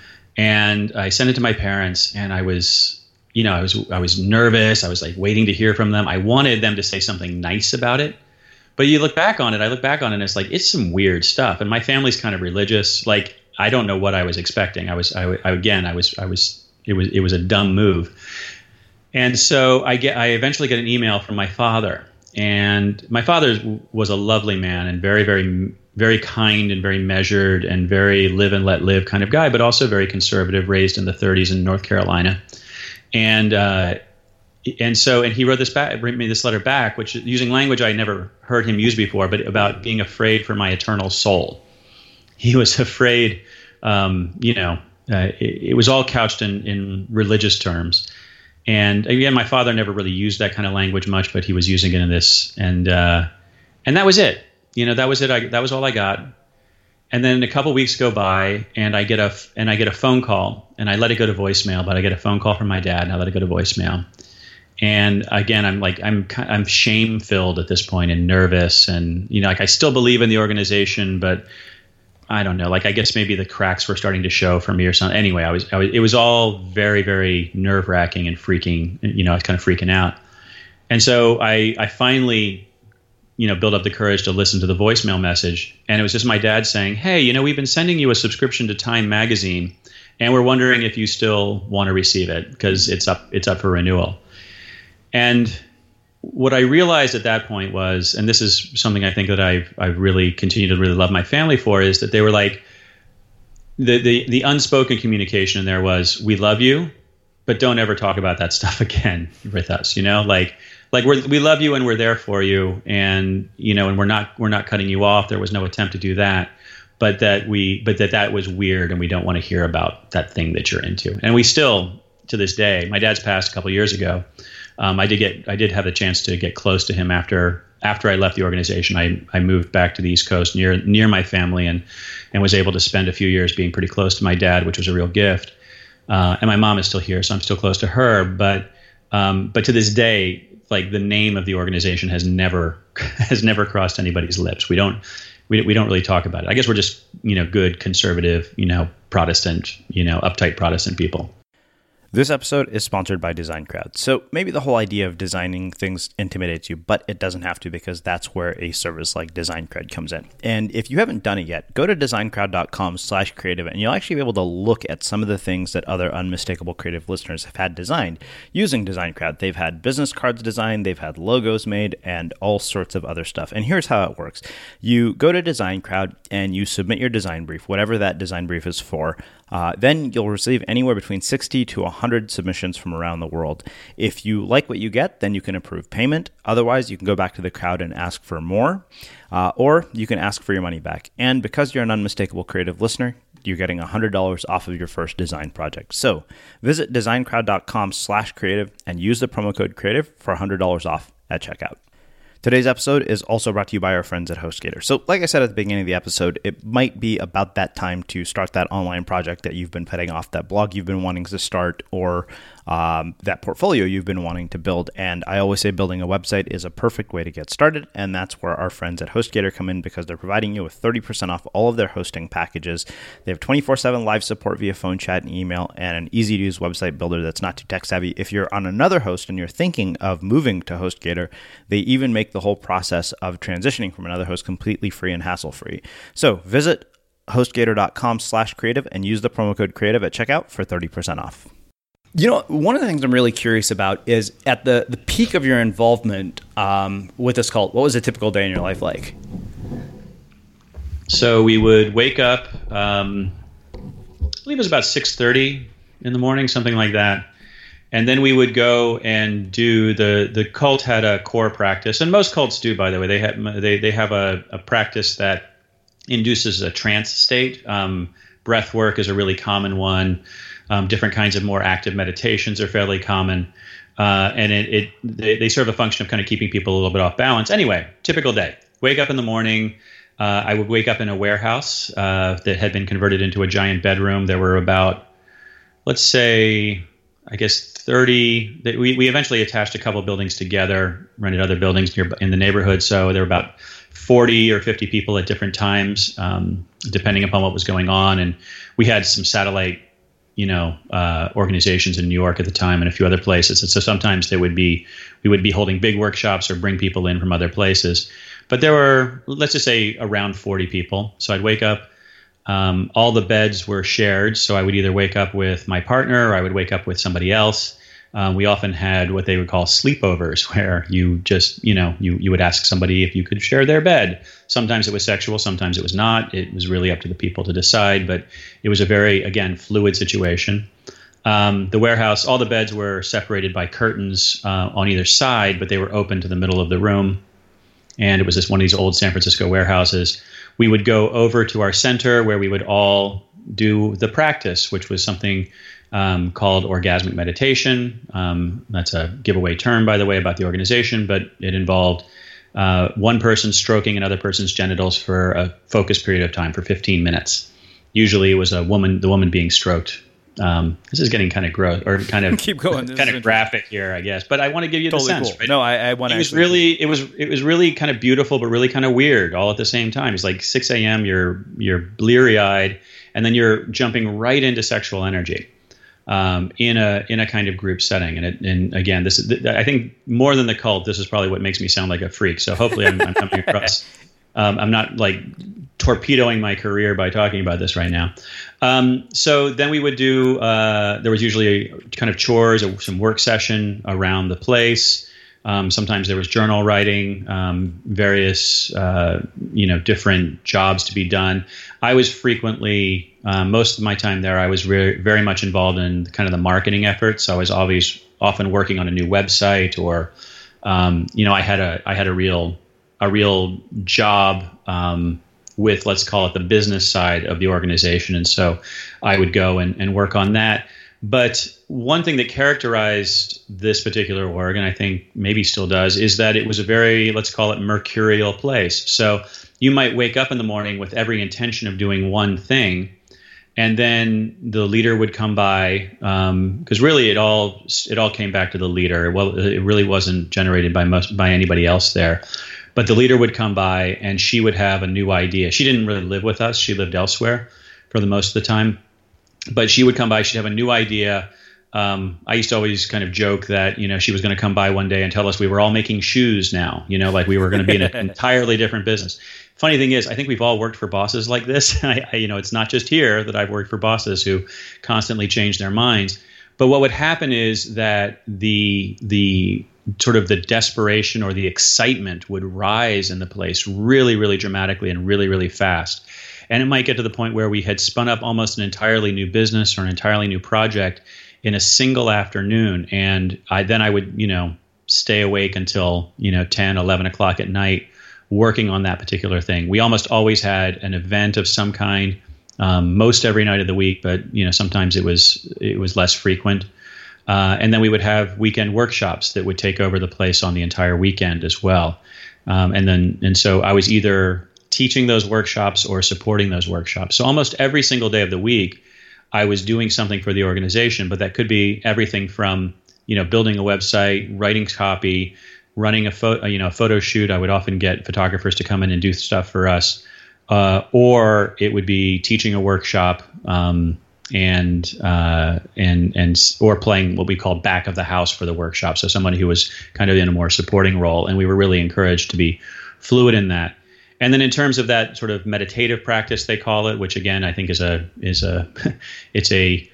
A: and I sent it to my parents, and I was. You know, I was I was nervous. I was like waiting to hear from them. I wanted them to say something nice about it. But you look back on it, I look back on it and it's like, it's some weird stuff. And my family's kind of religious. Like, I don't know what I was expecting. I was, I, I again, I was, I was, it was, it was a dumb move. And so I get, I eventually get an email from my father. And my father was a lovely man and very, very, very kind and very measured and very live and let live kind of guy, but also very conservative, raised in the thirties in North Carolina. And uh, and so and he wrote this back, wrote me this letter back, which using language I never heard him use before, but about being afraid for my eternal soul. He was afraid, um, you know, uh, it, it was all couched in, in religious terms. And again, my father never really used that kind of language much, but he was using it in this, and uh, and that was it. You know, that was it. I, that was all I got. And then a couple weeks go by, and I get a and I get a phone call, and I let it go to voicemail. But I get a phone call from my dad, and I let it go to voicemail. And again, I'm like I'm I'm shame filled at this point and nervous, and you know, like I still believe in the organization, but I don't know. Like I guess maybe the cracks were starting to show for me or something. Anyway, I was I was it was all very very nerve wracking and freaking. You know, I was kind of freaking out. And so I I finally. you know, build up the courage to listen to the voicemail message. And it was just my dad saying, hey, you know, we've been sending you a subscription to Time Magazine, and we're wondering if you still want to receive it because it's up, it's up for renewal. And what I realized at that point was, and this is something I think that I've, I've really continued to really love my family for, is that they were like, the, the, the unspoken communication in there was, we love you, but don't ever talk about that stuff again with us, you know, like, Like we we love you and we're there for you, and you know, and we're not we're not cutting you off. There was no attempt to do that, but that we but that that was weird, and we don't want to hear about that thing that you're into. And we still, to this day, my dad's passed a couple of years ago. Um, I did get I did have the chance to get close to him after after I left the organization. I I moved back to the East Coast near near my family, and and was able to spend a few years being pretty close to my dad, which was a real gift. Uh, and my mom is still here, so I'm still close to her. But um, but to this day, like the name of the organization has never has never crossed anybody's lips. We don't we we don't really talk about it. I guess we're just, you know, good conservative, you know, Protestant, you know, uptight Protestant people.
B: This episode is sponsored by DesignCrowd. So maybe the whole idea of designing things intimidates you, but it doesn't have to, because that's where a service like DesignCrowd comes in. And if you haven't done it yet, go to designcrowd.com slash creative, and you'll actually be able to look at some of the things that other Unmistakable Creative listeners have had designed using DesignCrowd. They've had business cards designed, they've had logos made, and all sorts of other stuff. And here's how it works. You go to DesignCrowd and you submit your design brief, whatever that design brief is for. Uh, then you'll receive anywhere between sixty to one hundred submissions from around the world. If you like what you get, then you can approve payment. Otherwise, you can go back to the crowd and ask for more, uh, or you can ask for your money back. And because you're an Unmistakable Creative listener, you're getting one hundred dollars off of your first design project. So visit designcrowd.com slash creative and use the promo code creative for one hundred dollars off at checkout. Today's episode is also brought to you by our friends at HostGator. So like I said at the beginning of the episode, it might be about that time to start that online project that you've been putting off, that blog you've been wanting to start, or um, that portfolio you've been wanting to build. And I always say building a website is a perfect way to get started. And that's where our friends at HostGator come in, because they're providing you with thirty percent off all of their hosting packages. They have twenty-four seven live support via phone, chat, and email, and an easy-to-use website builder that's not too tech-savvy. If you're on another host and you're thinking of moving to HostGator, they even make the whole process of transitioning from another host completely free and hassle-free. So visit hostgator.com slash creative and use the promo code creative at checkout for thirty percent off. You know, one of the things I'm really curious about is at the, the peak of your involvement um, with this cult, what was a typical day in your life like?
A: So we would wake up, um, I believe it was about six thirty in the morning, something like that. And then we would go and do the, the cult had a core practice, and most cults do, by the way. They have, they, they have a, a practice that induces a trance state. Um, breath work is a really common one. Um, different kinds of more active meditations are fairly common. Uh, and it, it they, they serve a function of kind of keeping people a little bit off balance. Anyway, typical day. Wake up in the morning. Uh, I would wake up in a warehouse uh, that had been converted into a giant bedroom. There were about, let's say, I guess thirty. We we eventually attached a couple buildings together, rented other buildings near in the neighborhood. So there were about forty or fifty people at different times, um, depending upon what was going on. And we had some satellite, you know, uh, organizations in New York at the time and a few other places. And so sometimes there would be we would be holding big workshops or bring people in from other places. But there were, let's just say, around forty people. So I'd wake up. Um, all the beds were shared, so I would either wake up with my partner or I would wake up with somebody else. Um, we often had what they would call sleepovers, where you just, you know, you, you would ask somebody if you could share their bed. Sometimes it was sexual, sometimes it was not. It was really up to the people to decide, but it was a very, again, fluid situation. Um, the warehouse, all the beds were separated by curtains uh, on either side, but they were open to the middle of the room. And it was just one of these old San Francisco warehouses. We would go over to our center where we would all do the practice, which was something um, called orgasmic meditation. Um, that's a giveaway term, by the way, about the organization, but it involved uh, one person stroking another person's genitals for a focused period of time for fifteen minutes. Usually it was a woman, the woman being stroked. Um, this is getting kind of gross, or kind of
B: keep going.
A: This kind of graphic here, I guess. But I want to give you
B: totally
A: the sense.
B: Cool.
A: Right?
B: No, I, I want to.
A: It was
B: actually...
A: really, it was, it was really kind of beautiful, but really kind of weird, all at the same time. It's like six a.m. You're you're bleary eyed, and then you're jumping right into sexual energy um, in a in a kind of group setting. And it, and again, this is, I think more than the cult, this is probably what makes me sound like a freak. So hopefully, I'm, I'm coming across. Um, I'm not like torpedoing my career by talking about this right now. Um, so then we would do, uh, there was usually a kind of chores or some work session around the place. Um, sometimes there was journal writing, um, various, uh, you know, different jobs to be done. I was frequently, uh, most of my time there, I was re- very much involved in kind of the marketing efforts. So I was always often working on a new website, or, um, you know, I had a, I had a real, a real job, um, with, let's call it, the business side of the organization. And so I would go and, and work on that. But one thing that characterized this particular org, and I think maybe still does, is that it was a very, let's call it, mercurial place. So you might wake up in the morning with every intention of doing one thing, and then the leader would come by, because um, really it all it all came back to the leader. Well, it really wasn't generated by most, by anybody else there. But the leader would come by and she would have a new idea. She didn't really live with us. She lived elsewhere for the most of the time. But she would come by. She'd have a new idea. Um, I used to always kind of joke that, you know, she was going to come by one day and tell us we were all making shoes now, you know, like we were going to be in an entirely different business. Funny thing is, I think we've all worked for bosses like this. I, I, you know, it's not just here that I've worked for bosses who constantly change their minds. But what would happen is that the the sort of the desperation or the excitement would rise in the place really, really dramatically and really, really fast. And it might get to the point where we had spun up almost an entirely new business or an entirely new project in a single afternoon. And I then I would, you know, stay awake until, you know, ten, eleven o'clock at night working on that particular thing. We almost always had an event of some kind, um, most every night of the week, but, you know, sometimes it was it was less frequent. Uh, and then we would have weekend workshops that would take over the place on the entire weekend as well. Um, and then, and so I was either teaching those workshops or supporting those workshops. So almost every single day of the week, I was doing something for the organization, but that could be everything from, you know, building a website, writing copy, running a photo, you know, a photo shoot. I would often get photographers to come in and do stuff for us, uh, or it would be teaching a workshop, um, and uh, and and or playing what we call back of the house for the workshop. So somebody who was kind of in a more supporting role, and we were really encouraged to be fluid in that. And then in terms of that sort of meditative practice, they call it, which again I think is a is a it's a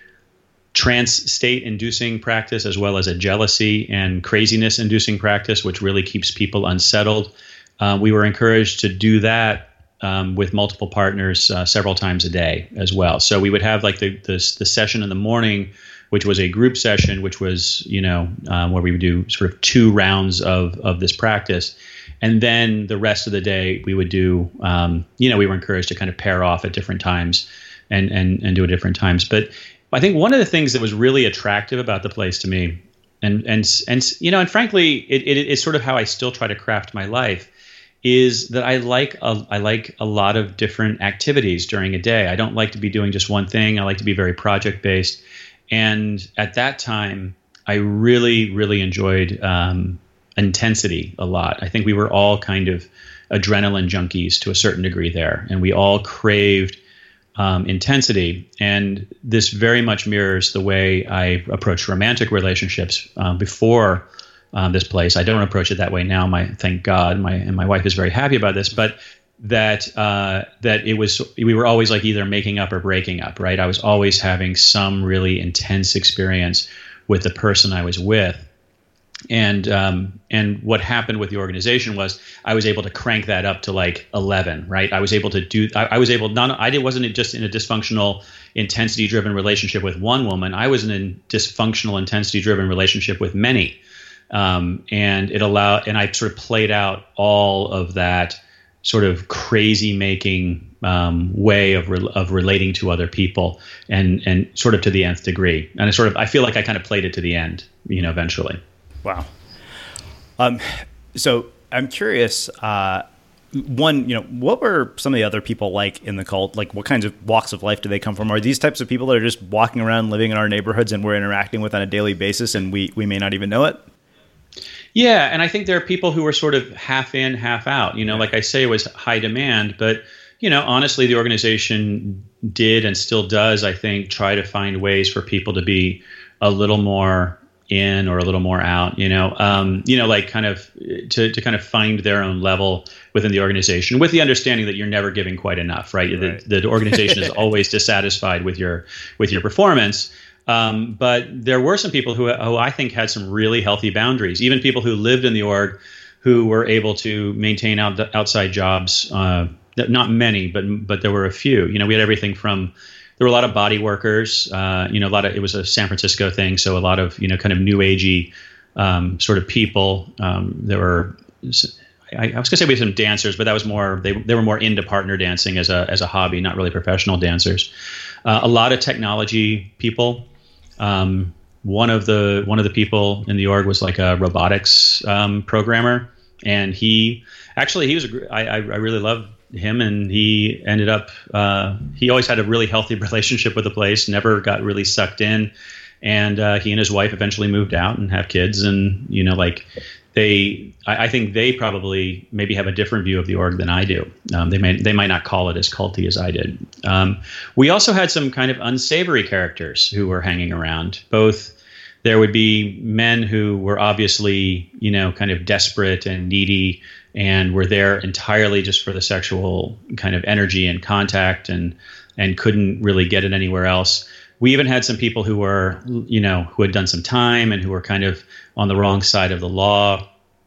A: trance state inducing practice as well as a jealousy and craziness inducing practice, which really keeps people unsettled. Uh, we were encouraged to do that um, with multiple partners uh, several times a day as well. So we would have like the, the the session in the morning, which was a group session, which was, you know, um, where we would do sort of two rounds of of this practice. And then the rest of the day we would do, um, you know, we were encouraged to kind of pair off at different times and, and, and do it at different times. But I think one of the things that was really attractive about the place to me, and, and, and you know, and frankly, it, it, it's sort of how I still try to craft my life, is that I like a, I like a lot of different activities during a day. I don't like to be doing just one thing. I like to be very project-based. And at that time, I really, really enjoyed um, intensity a lot. I think we were all kind of adrenaline junkies to a certain degree there, and we all craved um, intensity. And this very much mirrors the way I approached romantic relationships uh, before um, this place. I don't approach it that way now. My thank God, my and my wife is very happy about this. But that uh, that it was we were always like either making up or breaking up, right? I was always having some really intense experience with the person I was with. And um, and what happened with the organization was I was able to crank that up to like eleven, right? I was able to do. I, I was able not. I did, wasn't just in a dysfunctional, intensity-driven relationship with one woman. I was in a dysfunctional, intensity-driven relationship with many, um, and it allowed. And I sort of played out all of that sort of crazy-making um, way of re- of relating to other people, and and sort of to the nth degree. And I sort of I feel like I kind of played it to the end, you know, eventually.
B: Wow. Um, so I'm curious, uh, one, you know, what were some of the other people like in the cult? Like what kinds of walks of life do they come from? Are these types of people that are just walking around living in our neighborhoods and we're interacting with on a daily basis and we, we may not even know it?
A: Yeah. And I think there are people who are sort of half in, half out, you know, like I say, it was high demand, but you know, honestly, the organization did and still does, I think, try to find ways for people to be a little more in or a little more out, you know, um, you know, like kind of to, to kind of find their own level within the organization with the understanding that you're never giving quite enough, right? right. The, the organization is always dissatisfied with your, with your performance. Um, but there were some people who, who I think had some really healthy boundaries, even people who lived in the org who were able to maintain out, outside jobs. Uh, not many, but, but there were a few, you know, we had everything from, there were a lot of body workers, uh, you know, a lot of, it was a San Francisco thing. So a lot of, you know, kind of new agey um, sort of people. Um, there were, I, I was gonna say we had some dancers, but that was more, they they were more into partner dancing as a, as a hobby, not really professional dancers. Uh, a lot of technology people. Um, one of the, one of the people in the org was like a robotics um, programmer. And he actually, he was, a, I, I really loved him, and he ended up uh he always had a really healthy relationship with the place, never got really sucked in, and uh he and his wife eventually moved out and have kids, and you know, like they I, I think they probably maybe have a different view of the org than I do. Um, they may they might not call it as culty as I did. Um, we also had some kind of unsavory characters who were hanging around. Both there would be men who were obviously, you know, kind of desperate and needy, and were there entirely just for the sexual kind of energy and contact, and and couldn't really get it anywhere else. We even had some people who were, you know, who had done some time and who were kind of on the wrong side of the law.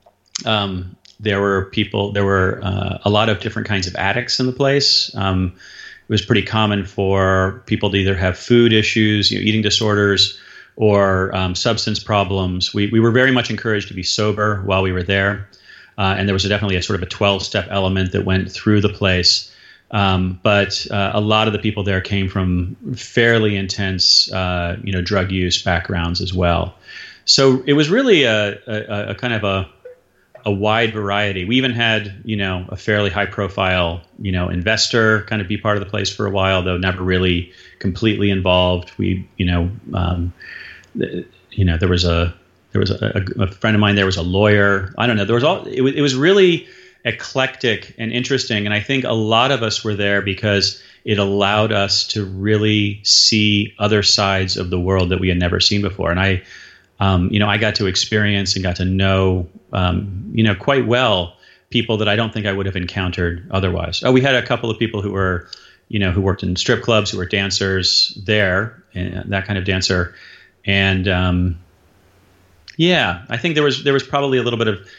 A: Um, there were people, there were uh, a lot of different kinds of addicts in the place. Um, it was pretty common for people to either have food issues, you know, eating disorders, or um, substance problems. We we were very much encouraged to be sober while we were there. Uh, and there was a, definitely a sort of a twelve-step element that went through the place. Um, but uh, a lot of the people there came from fairly intense, uh, you know, drug use backgrounds as well. So it was really a, a, a kind of a, a wide variety. We even had, you know, a fairly high-profile, you know, investor kind of be part of the place for a while, though never really completely involved. We, you know, um, you know, there was a There was a, a friend of mine. There was a lawyer. I don't know. There was all. It was, it was really eclectic and interesting. And I think a lot of us were there because it allowed us to really see other sides of the world that we had never seen before. And I, um, you know, I got to experience and got to know, um, you know, quite well people that I don't think I would have encountered otherwise. Oh, we had a couple of people who were, you know, who worked in strip clubs, who were dancers there, and that kind of dancer, and. Um, Yeah, I think there was there was probably a little bit of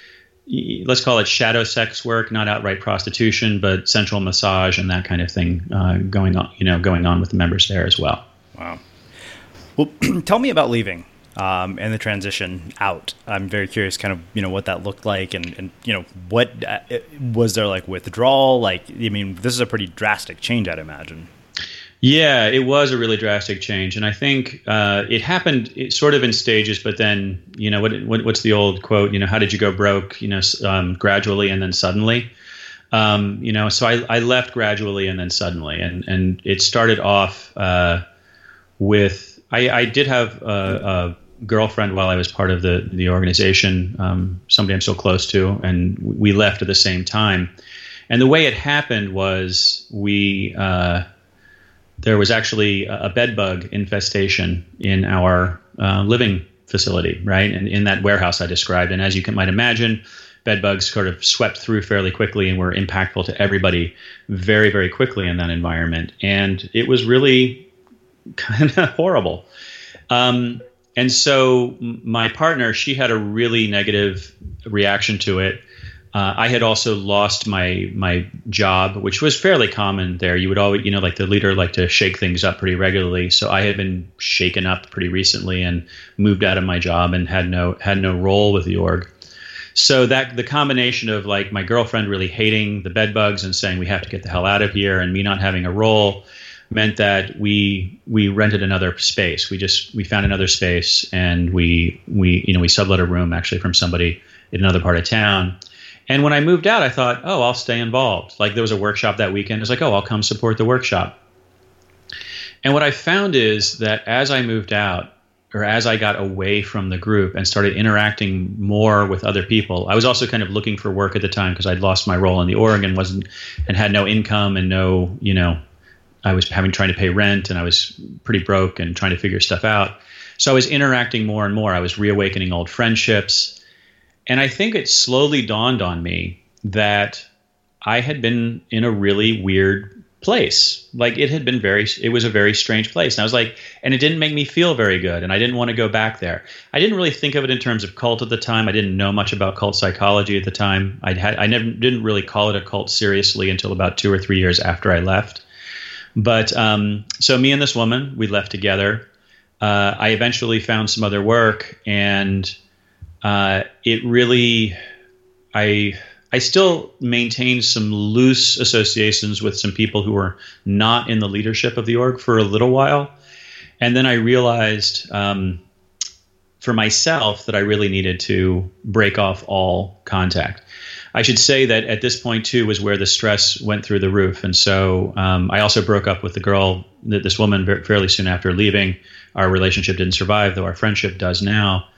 A: let's call it shadow sex work, not outright prostitution, but sensual massage and that kind of thing uh, going on, you know, going on with the members there as well.
B: Wow. Well, tell me about leaving um, and the transition out. I'm very curious, kind of, you know, what that looked like, and, and you know, what uh, was there like withdrawal? Like, I mean, this is a pretty drastic change, I'd imagine.
A: Yeah, it was a really drastic change, and I think uh, it happened sort of in stages. But then, you know, what, what what's the old quote? You know, how did you go broke? You know, um, gradually and then suddenly. Um, you know, so I, I left gradually and then suddenly, and and it started off uh, with. I, I did have a, a girlfriend while I was part of the the organization, um, somebody I'm still close to, and we left at the same time. And the way it happened was we uh, there was actually a bed bug infestation in our uh, living facility, right, and in that warehouse I described. And as you can, might imagine, bed bugs sort of swept through fairly quickly and were impactful to everybody very, very quickly in that environment. And it was really kind of horrible. Um, and so my partner, she had a really negative reaction to it. Uh, I had also lost my my job, which was fairly common there. You would always, you know, like the leader liked to shake things up pretty regularly. So I had been shaken up pretty recently and moved out of my job and had no had no role with the org. So that the combination of like my girlfriend really hating the bed bugs and saying we have to get the hell out of here, and me not having a role, meant that we we rented another space. We just we found another space, and we we you know we sublet a room actually from somebody in another part of town. And when I moved out, I thought, oh, I'll stay involved. Like there was a workshop that weekend. I was like, oh, I'll come support the workshop. And what I found is that as I moved out, or as I got away from the group and started interacting more with other people, I was also kind of looking for work at the time because I'd lost my role in the org and wasn't and had no income and no, you know, I was having trying to pay rent, and I was pretty broke and trying to figure stuff out. So I was interacting more and more. I was reawakening old friendships. And I think it slowly dawned on me that I had been in a really weird place. Like it had been very, it was a very strange place. And I was like, and it didn't make me feel very good. And I didn't want to go back there. I didn't really think of it in terms of cult at the time. I didn't know much about cult psychology at the time. I'd had, I never didn't really call it a cult seriously until about two or three years after I left. But um, so me and this woman, we left together. Uh, I eventually found some other work, and uh, it really, I I still maintained some loose associations with some people who were not in the leadership of the org for a little while. And then I realized um, for myself that I really needed to break off all contact. I should say that at this point, too, was where the stress went through the roof. And so um, I also broke up with the girl, this woman, fairly soon after leaving. Our relationship didn't survive, though our friendship does now.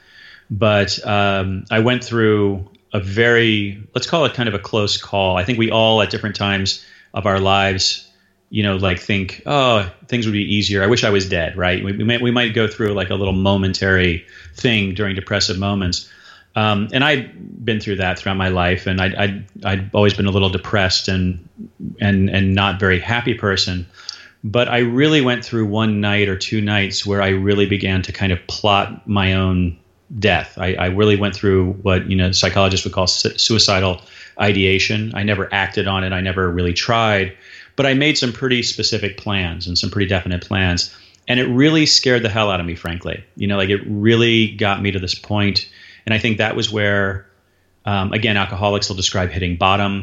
A: But um, I went through a very, let's call it kind of a close call. I think we all at different times of our lives, you know, like think, oh, things would be easier. I wish I was dead, right? We, we, might, we might go through like a little momentary thing during depressive moments. Um, and I'd been through that throughout my life, and I'd, I'd, I'd always been a little depressed and and and not very happy person. But I really went through one night or two nights where I really began to kind of plot my own death. I, I really went through what, you know, psychologists would call su- suicidal ideation. I never acted on it. I never really tried, but I made some pretty specific plans and some pretty definite plans. And it really scared the hell out of me, frankly. You know, like it really got me to this point. And I think that was where, um, again, alcoholics will describe hitting bottom.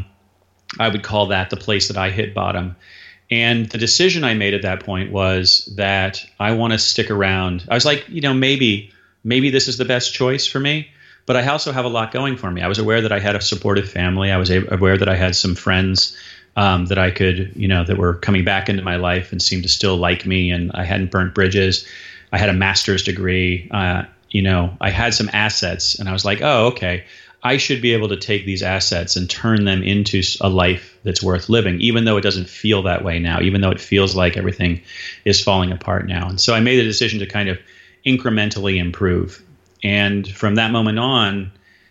A: I would call that the place that I hit bottom. And the decision I made at that point was that I want to stick around. I was like, you know, maybe, maybe this is the best choice for me. But I also have a lot going for me. I was aware that I had a supportive family. I was aware that I had some friends um, that I could, you know, that were coming back into my life and seemed to still like me. And I hadn't burnt bridges. I had a master's degree. Uh, you know, I had some assets, and I was like, oh, okay, I should be able to take these assets and turn them into a life that's worth living, even though it doesn't feel that way now, even though it feels like everything is falling apart now. And so I made the decision to kind of incrementally improve. And from that moment on,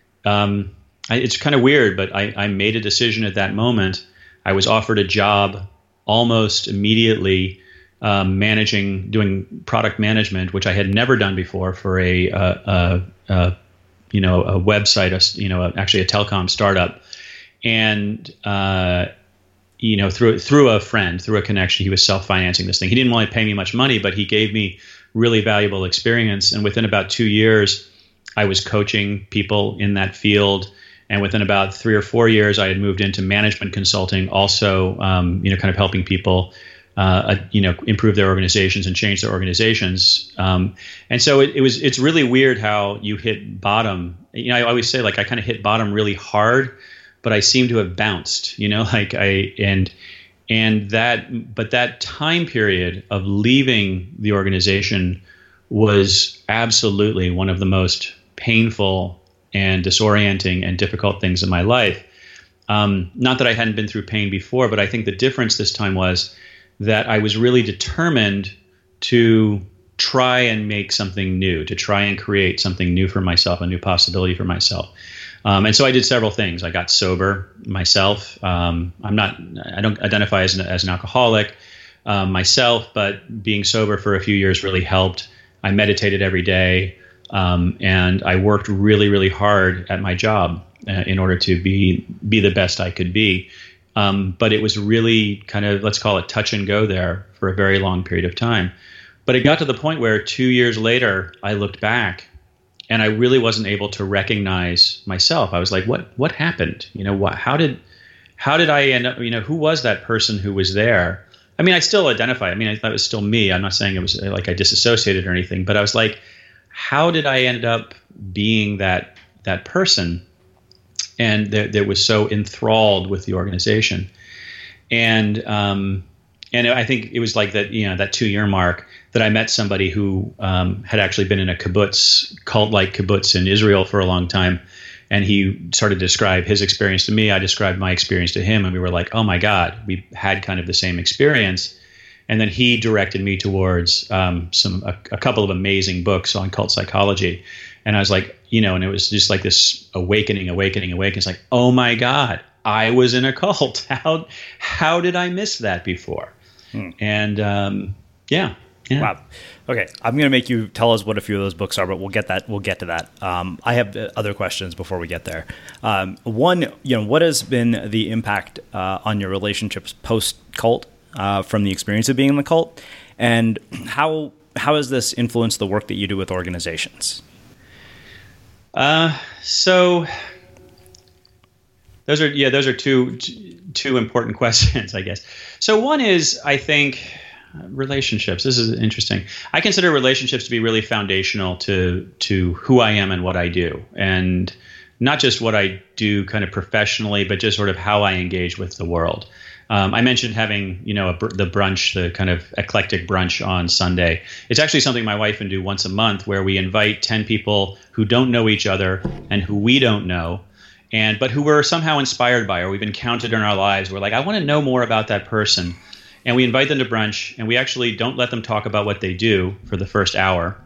A: um, I, it's kind of weird, but I, I made a decision at that moment. I was offered a job almost immediately, um, managing, doing product management, which I had never done before for a, uh, uh, uh, you know, a website, a, you know, a, actually a telecom startup. And, uh, you know, through through a friend, through a connection, he was self-financing this thing. He didn't want to pay me much money, but he gave me really valuable experience. And within about two years, I was coaching people in that field. And within about three or four years, I had moved into management consulting, also, um, you know, kind of helping people, uh, you know, improve their organizations and change their organizations. Um, and so it, it was, it's really weird how you hit bottom. You know, I always say, like, I kind of hit bottom really hard, but I seem to have bounced, you know, like I, and, and that, but that time period of leaving the organization was absolutely one of the most painful and disorienting and difficult things in my life. Um, not that I hadn't been through pain before, but I think the difference this time was that I was really determined to try and make something new, to try and create something new for myself, a new possibility for myself. Um, and so I did several things. I got sober myself. Um, I'm not, I don't identify as an, as an alcoholic um, myself, but being sober for a few years really helped. I meditated every day. Um, and I worked really, really hard at my job uh, in order to be be the best I could be. Um, but it was really kind of, let's call it touch and go there for a very long period of time. But it got to the point where two years later, I looked back and I really wasn't able to recognize myself. I was like, what what happened? You know, what, how did how did I end up, you know, who was that person who was there? I mean, I still identify. I mean, I thought it was still me. I'm not saying it was like I disassociated or anything, but I was like, how did I end up being that that person, and that, that was so enthralled with the organization? And um, and I think it was like that, you know, that two year mark that I met somebody who um, had actually been in a kibbutz, cult-like kibbutz in Israel for a long time, and he started to describe his experience to me. I described my experience to him, and we were like, oh my God, we had kind of the same experience. And then he directed me towards um, some a, a couple of amazing books on cult psychology. And I was like, you know, and it was just like this awakening, awakening, awakening. It's like, oh my God, I was in a cult. How how did I miss that before? Hmm. And um, yeah, yeah.
B: Wow. Okay, I'm going to make you tell us what a few of those books are, but we'll get that. We'll get to that. Um, I have other questions before we get there. Um, one, you know, what has been the impact uh, on your relationships post cult? Uh, from the experience of being in the cult, and how how has this influenced the work that you do with organizations?
A: Uh, so those are yeah, those are two two important questions, I guess. So one is, I think, relationships. This is interesting. I consider relationships to be really foundational to to who I am and what I do, and not just what I do kind of professionally, but just sort of how I engage with the world. Um, I mentioned having, you know, a br- the brunch, the kind of eclectic brunch on Sunday. It's actually something my wife and do once a month, where we invite ten people who don't know each other and who we don't know, and but who we're somehow inspired by, or we've encountered in our lives. We're like, I want to know more about that person. And we invite them to brunch, and we actually don't let them talk about what they do for the first hour.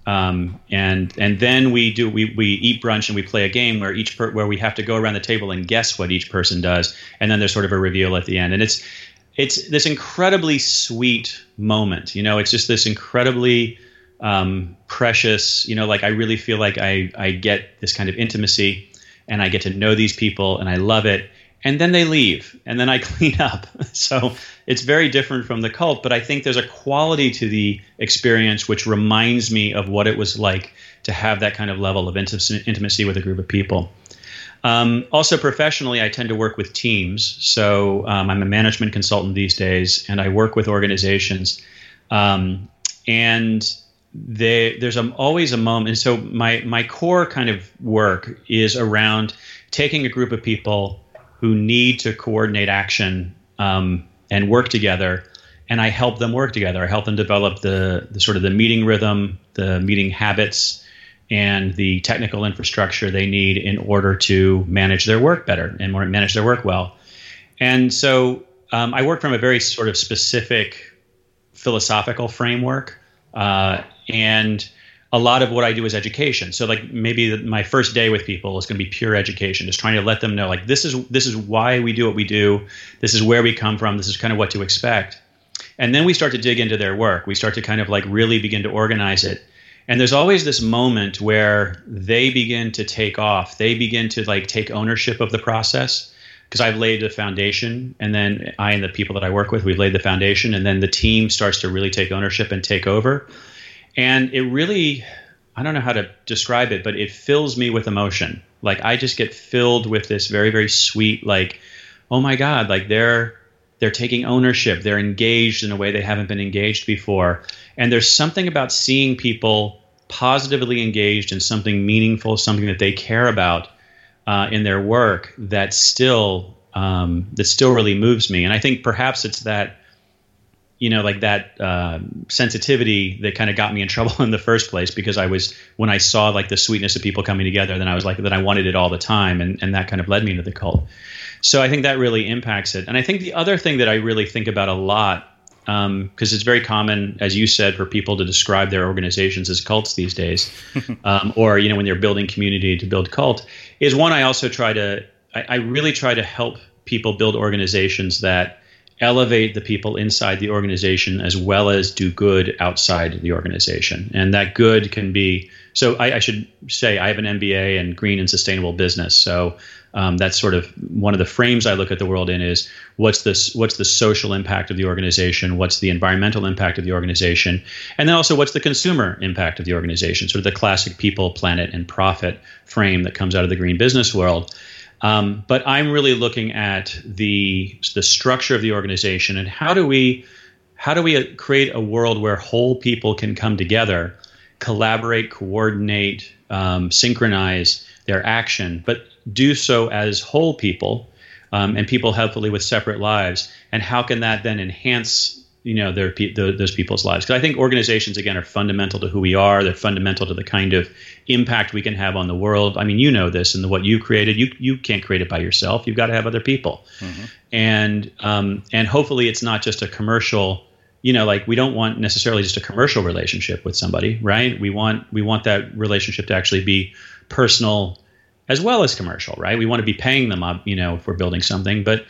A: Um, and and then we do we we eat brunch and we play a game where each per, where we have to go around the table and guess what each person does, and then there's sort of a reveal at the end. And it's it's this incredibly sweet moment. You know, it's just this incredibly um, precious. You know, like I really feel like I I get this kind of intimacy, and I get to know these people, and I love it. And then they leave, and then I clean up. So it's very different from the cult, but I think there's a quality to the experience which reminds me of what it was like to have that kind of level of intimacy with a group of people. Um, also, professionally, I tend to work with teams. So um, I'm a management consultant these days, and I work with organizations. Um, and they, there's a, always a moment. And so my my core kind of work is around taking a group of people who need to coordinate action um, and work together, and I help them work together. I help them develop the, the sort of the meeting rhythm, the meeting habits, and the technical infrastructure they need in order to manage their work better and more manage their work well. And so um, I work from a very sort of specific philosophical framework, uh, and a lot of what I do is education. So like maybe the, my first day with people is going to be pure education, just trying to let them know, like, this is this is why we do what we do. This is where we come from. This is kind of what to expect. And then we start to dig into their work. We start to kind of like really begin to organize it. And there's always this moment where they begin to take off. They begin to like take ownership of the process, because I've laid the foundation, and then I and the people that I work with, we've laid the foundation, and then the team starts to really take ownership and take over. And it really, I don't know how to describe it, but it fills me with emotion. Like I just get filled with this very, very sweet, like, oh my God, like they're they're taking ownership. They're engaged in a way they haven't been engaged before. And there's something about seeing people positively engaged in something meaningful, something that they care about uh, in their work that still um, that still really moves me. And I think perhaps it's that, you know, like that uh, sensitivity that kind of got me in trouble in the first place, because I was, when I saw like the sweetness of people coming together, then I was like, then I wanted it all the time. And, and that kind of led me into the cult. So I think that really impacts it. And I think the other thing that I really think about a lot, because um, it's very common, as you said, for people to describe their organizations as cults these days, um, or, you know, when they're building community to build cult, is one, I also try to, I, I really try to help people build organizations that elevate the people inside the organization as well as do good outside the organization. And that good can be, so I, I should say I have an M B A in green and sustainable business. So um, that's sort of one of the frames I look at the world in is what's this, what's the social impact of the organization? What's the environmental impact of the organization? And then also what's the consumer impact of the organization? Sort of the classic people, planet, and profit frame that comes out of the green business world. Um, but I'm really looking at the the structure of the organization and how do we how do we create a world where whole people can come together, collaborate, coordinate, um, synchronize their action, but do so as whole people um, and people hopefully with separate lives. And how can that then enhance, you know, their the, those people's lives? Because I think organizations, again, are fundamental to who we are. They're fundamental to the kind of impact we can have on the world. I mean, you know this, and what you created, you you can't create it by yourself. You've got to have other people, mm-hmm. and um, and hopefully it's not just a commercial. You know, like we don't want necessarily just a commercial relationship with somebody, right? We want we want that relationship to actually be personal as well as commercial, right? We want to be paying them up, you know, if we're building something, but.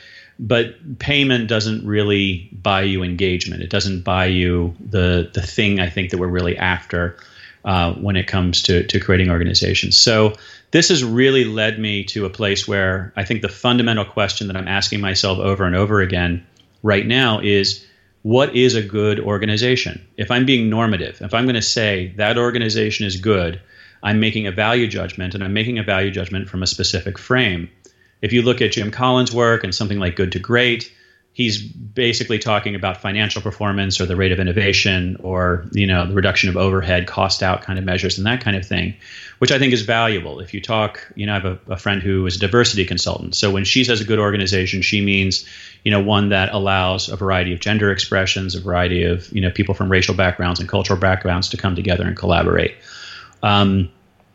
A: But payment doesn't really buy you engagement. It doesn't buy you the the thing I think that we're really after uh, when it comes to to creating organizations. So this has really led me to a place where I think the fundamental question that I'm asking myself over and over again right now is, what is a good organization? If I'm being normative, if I'm going to say that organization is good, I'm making a value judgment, and I'm making a value judgment from a specific frame. If you look at Jim Collins' work and something like Good to Great, he's basically talking about financial performance or the rate of innovation or, you know, the reduction of overhead, cost out kind of measures and that kind of thing, which I think is valuable. If you talk, you know, I have a, a friend who is a diversity consultant. So when she says a good organization, she means, you know, one that allows a variety of gender expressions, a variety of, you know, people from racial backgrounds and cultural backgrounds to come together and collaborate. Um,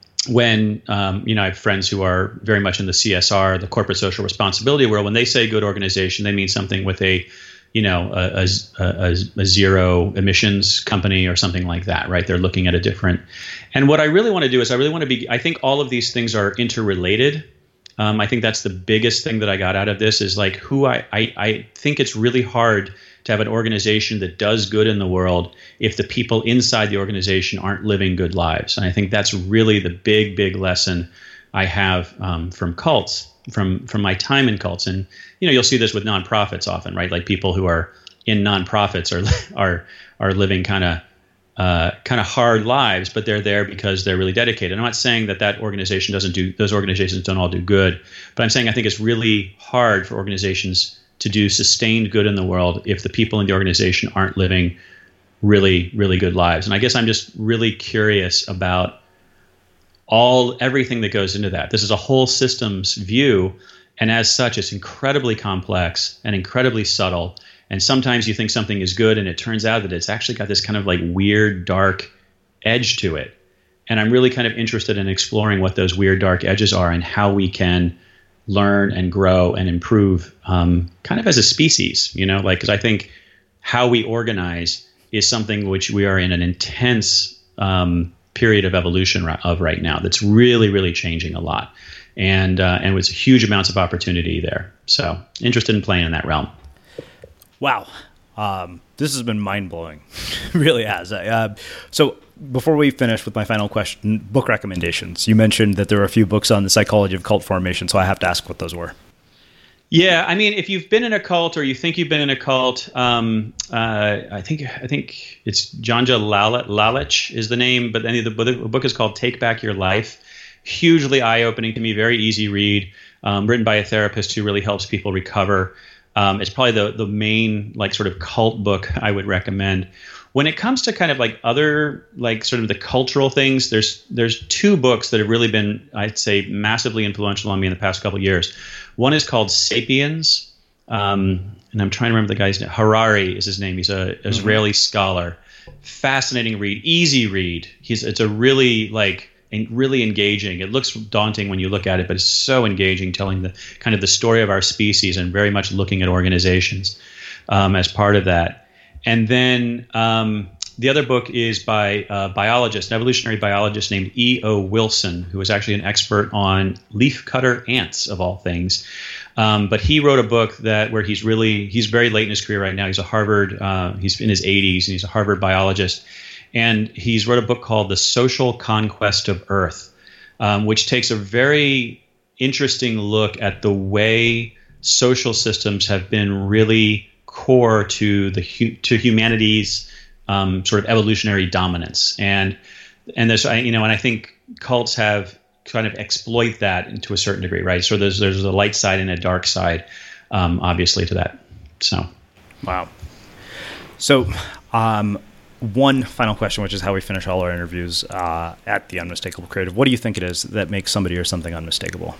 A: When, um, you know, I have friends who are very much in the C S R, the corporate social responsibility world, when they say good organization, they mean something with a, you know, a, a, a, a zero emissions company or something like that, right? They're looking at a different. And what I really want to do is I really want to be, I think all of these things are interrelated. Um, I think that's the biggest thing that I got out of this is like who I, I, I think it's really hard to have an organization that does good in the world if the people inside the organization aren't living good lives. And I think that's really the big, big lesson I have um, from cults, from from my time in cults. And, you know, you'll see this with nonprofits often, right? Like people who are in nonprofits are are are living kind of uh, kind of hard lives, but they're there because they're really dedicated. I'm not saying that that organization doesn't do, those organizations don't all do good, but I'm saying I think it's really hard for organizations to do sustained good in the world if the people in the organization aren't living really, really good lives. And I guess I'm just really curious about all everything that goes into that. This is a whole systems view, and as such, it's incredibly complex and incredibly subtle. And sometimes you think something is good, and it turns out that it's actually got this kind of like weird, dark edge to it. And I'm really kind of interested in exploring what those weird, dark edges are and how we can learn and grow and improve um, kind of as a species, you know, like, because I think how we organize is something which we are in an intense um, period of evolution of right now that's really, really changing a lot. And, uh, and with huge amounts of opportunity there. So interested in playing in that realm.
B: Wow. Um, this has been mind-blowing. It really has. Uh, so before we finish with my final question, book recommendations. You mentioned that there were a few books on the psychology of cult formation, so I have to ask what those were.
A: Yeah, I mean, if you've been in a cult or you think you've been in a cult, um, uh, I think I think it's Janja Lalich is the name, but any of the, the book is called Take Back Your Life. Hugely eye-opening to me, very easy read, um, written by a therapist who really helps people recover. Um, it's probably the the main like sort of cult book I would recommend. When it comes to kind of like other like sort of the cultural things, there's there's two books that have really been, I'd say, massively influential on me in the past couple of years. One is called Sapiens, um, and I'm trying to remember the guy's name. Harari is his name. He's a Israeli mm-hmm. scholar. Fascinating read, easy read. He's it's a really like really engaging. It looks daunting when you look at it, but it's so engaging, telling the kind of the story of our species and very much looking at organizations um, as part of that. And then um, the other book is by a biologist, an evolutionary biologist named E O Wilson, who is actually an expert on leafcutter ants, of all things. Um, but he wrote a book that where he's really, he's very late in his career right now. He's a Harvard, uh, he's in his eighties, and he's a Harvard biologist. And he's wrote a book called The Social Conquest of Earth, um, which takes a very interesting look at the way social systems have been really core to the to humanity's um, sort of evolutionary dominance. And and there's you know, and I think cults have kind of exploit that into a certain degree, right? So there's there's a light side and a dark side, um, obviously, to that. So,
B: wow. So, um. One final question, which is how we finish all our interviews uh, at the Unmistakable Creative. What do you think it is that makes somebody or something unmistakable?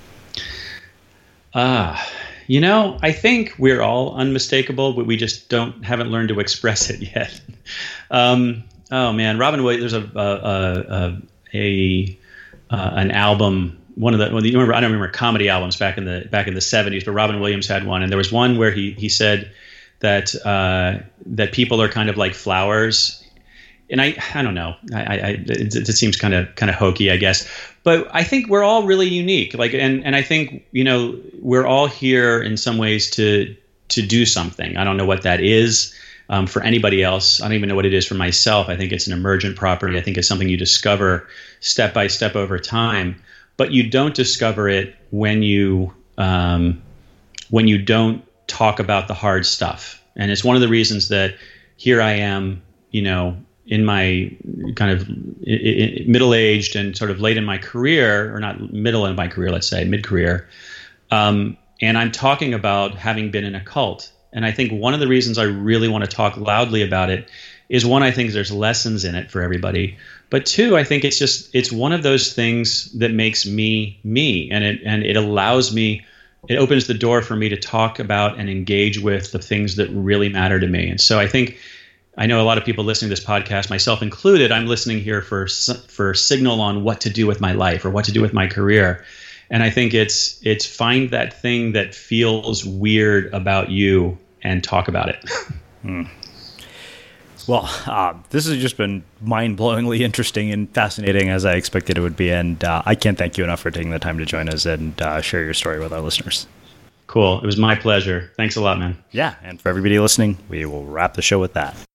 A: Ah, uh, you know, I think we're all unmistakable, but we just don't haven't learned to express it yet. um, oh man, Robin Williams. There's a a, a, a uh, an album. One of the well, you remember I don't remember comedy albums back in the back in the seventies, but Robin Williams had one, and there was one where he he said that uh, that people are kind of like flowers, and I I don't know I, I it, it seems kind of kind of hokey, I guess, but I think we're all really unique. Like and and I think you know we're all here in some ways to to do something. I don't know what that is um, for anybody else. I don't even know what it is for myself. I think it's an emergent property. I think it's something you discover step by step over time, but you don't discover it when you um, when you don't talk about the hard stuff. And it's one of the reasons that here I am, you know, in my kind of middle-aged and sort of late in my career, or not middle in my career, let's say mid-career. Um, and I'm talking about having been in a cult. And I think one of the reasons I really want to talk loudly about it is, one, I think there's lessons in it for everybody. But two, I think it's just, it's one of those things that makes me me. And it, and it allows me, it opens the door for me to talk about and engage with the things that really matter to me. And so I think, I know a lot of people listening to this podcast, myself included, I'm listening here for for signal on what to do with my life or what to do with my career. And I think it's it's find that thing that feels weird about you and talk about it.
B: Hmm. Well, uh, this has just been mind-blowingly interesting and fascinating, as I expected it would be. And uh, I can't thank you enough for taking the time to join us and uh, share your story with our listeners.
A: Cool. It was my pleasure. Thanks a lot, man.
B: Yeah. And for everybody listening, we will wrap the show with that.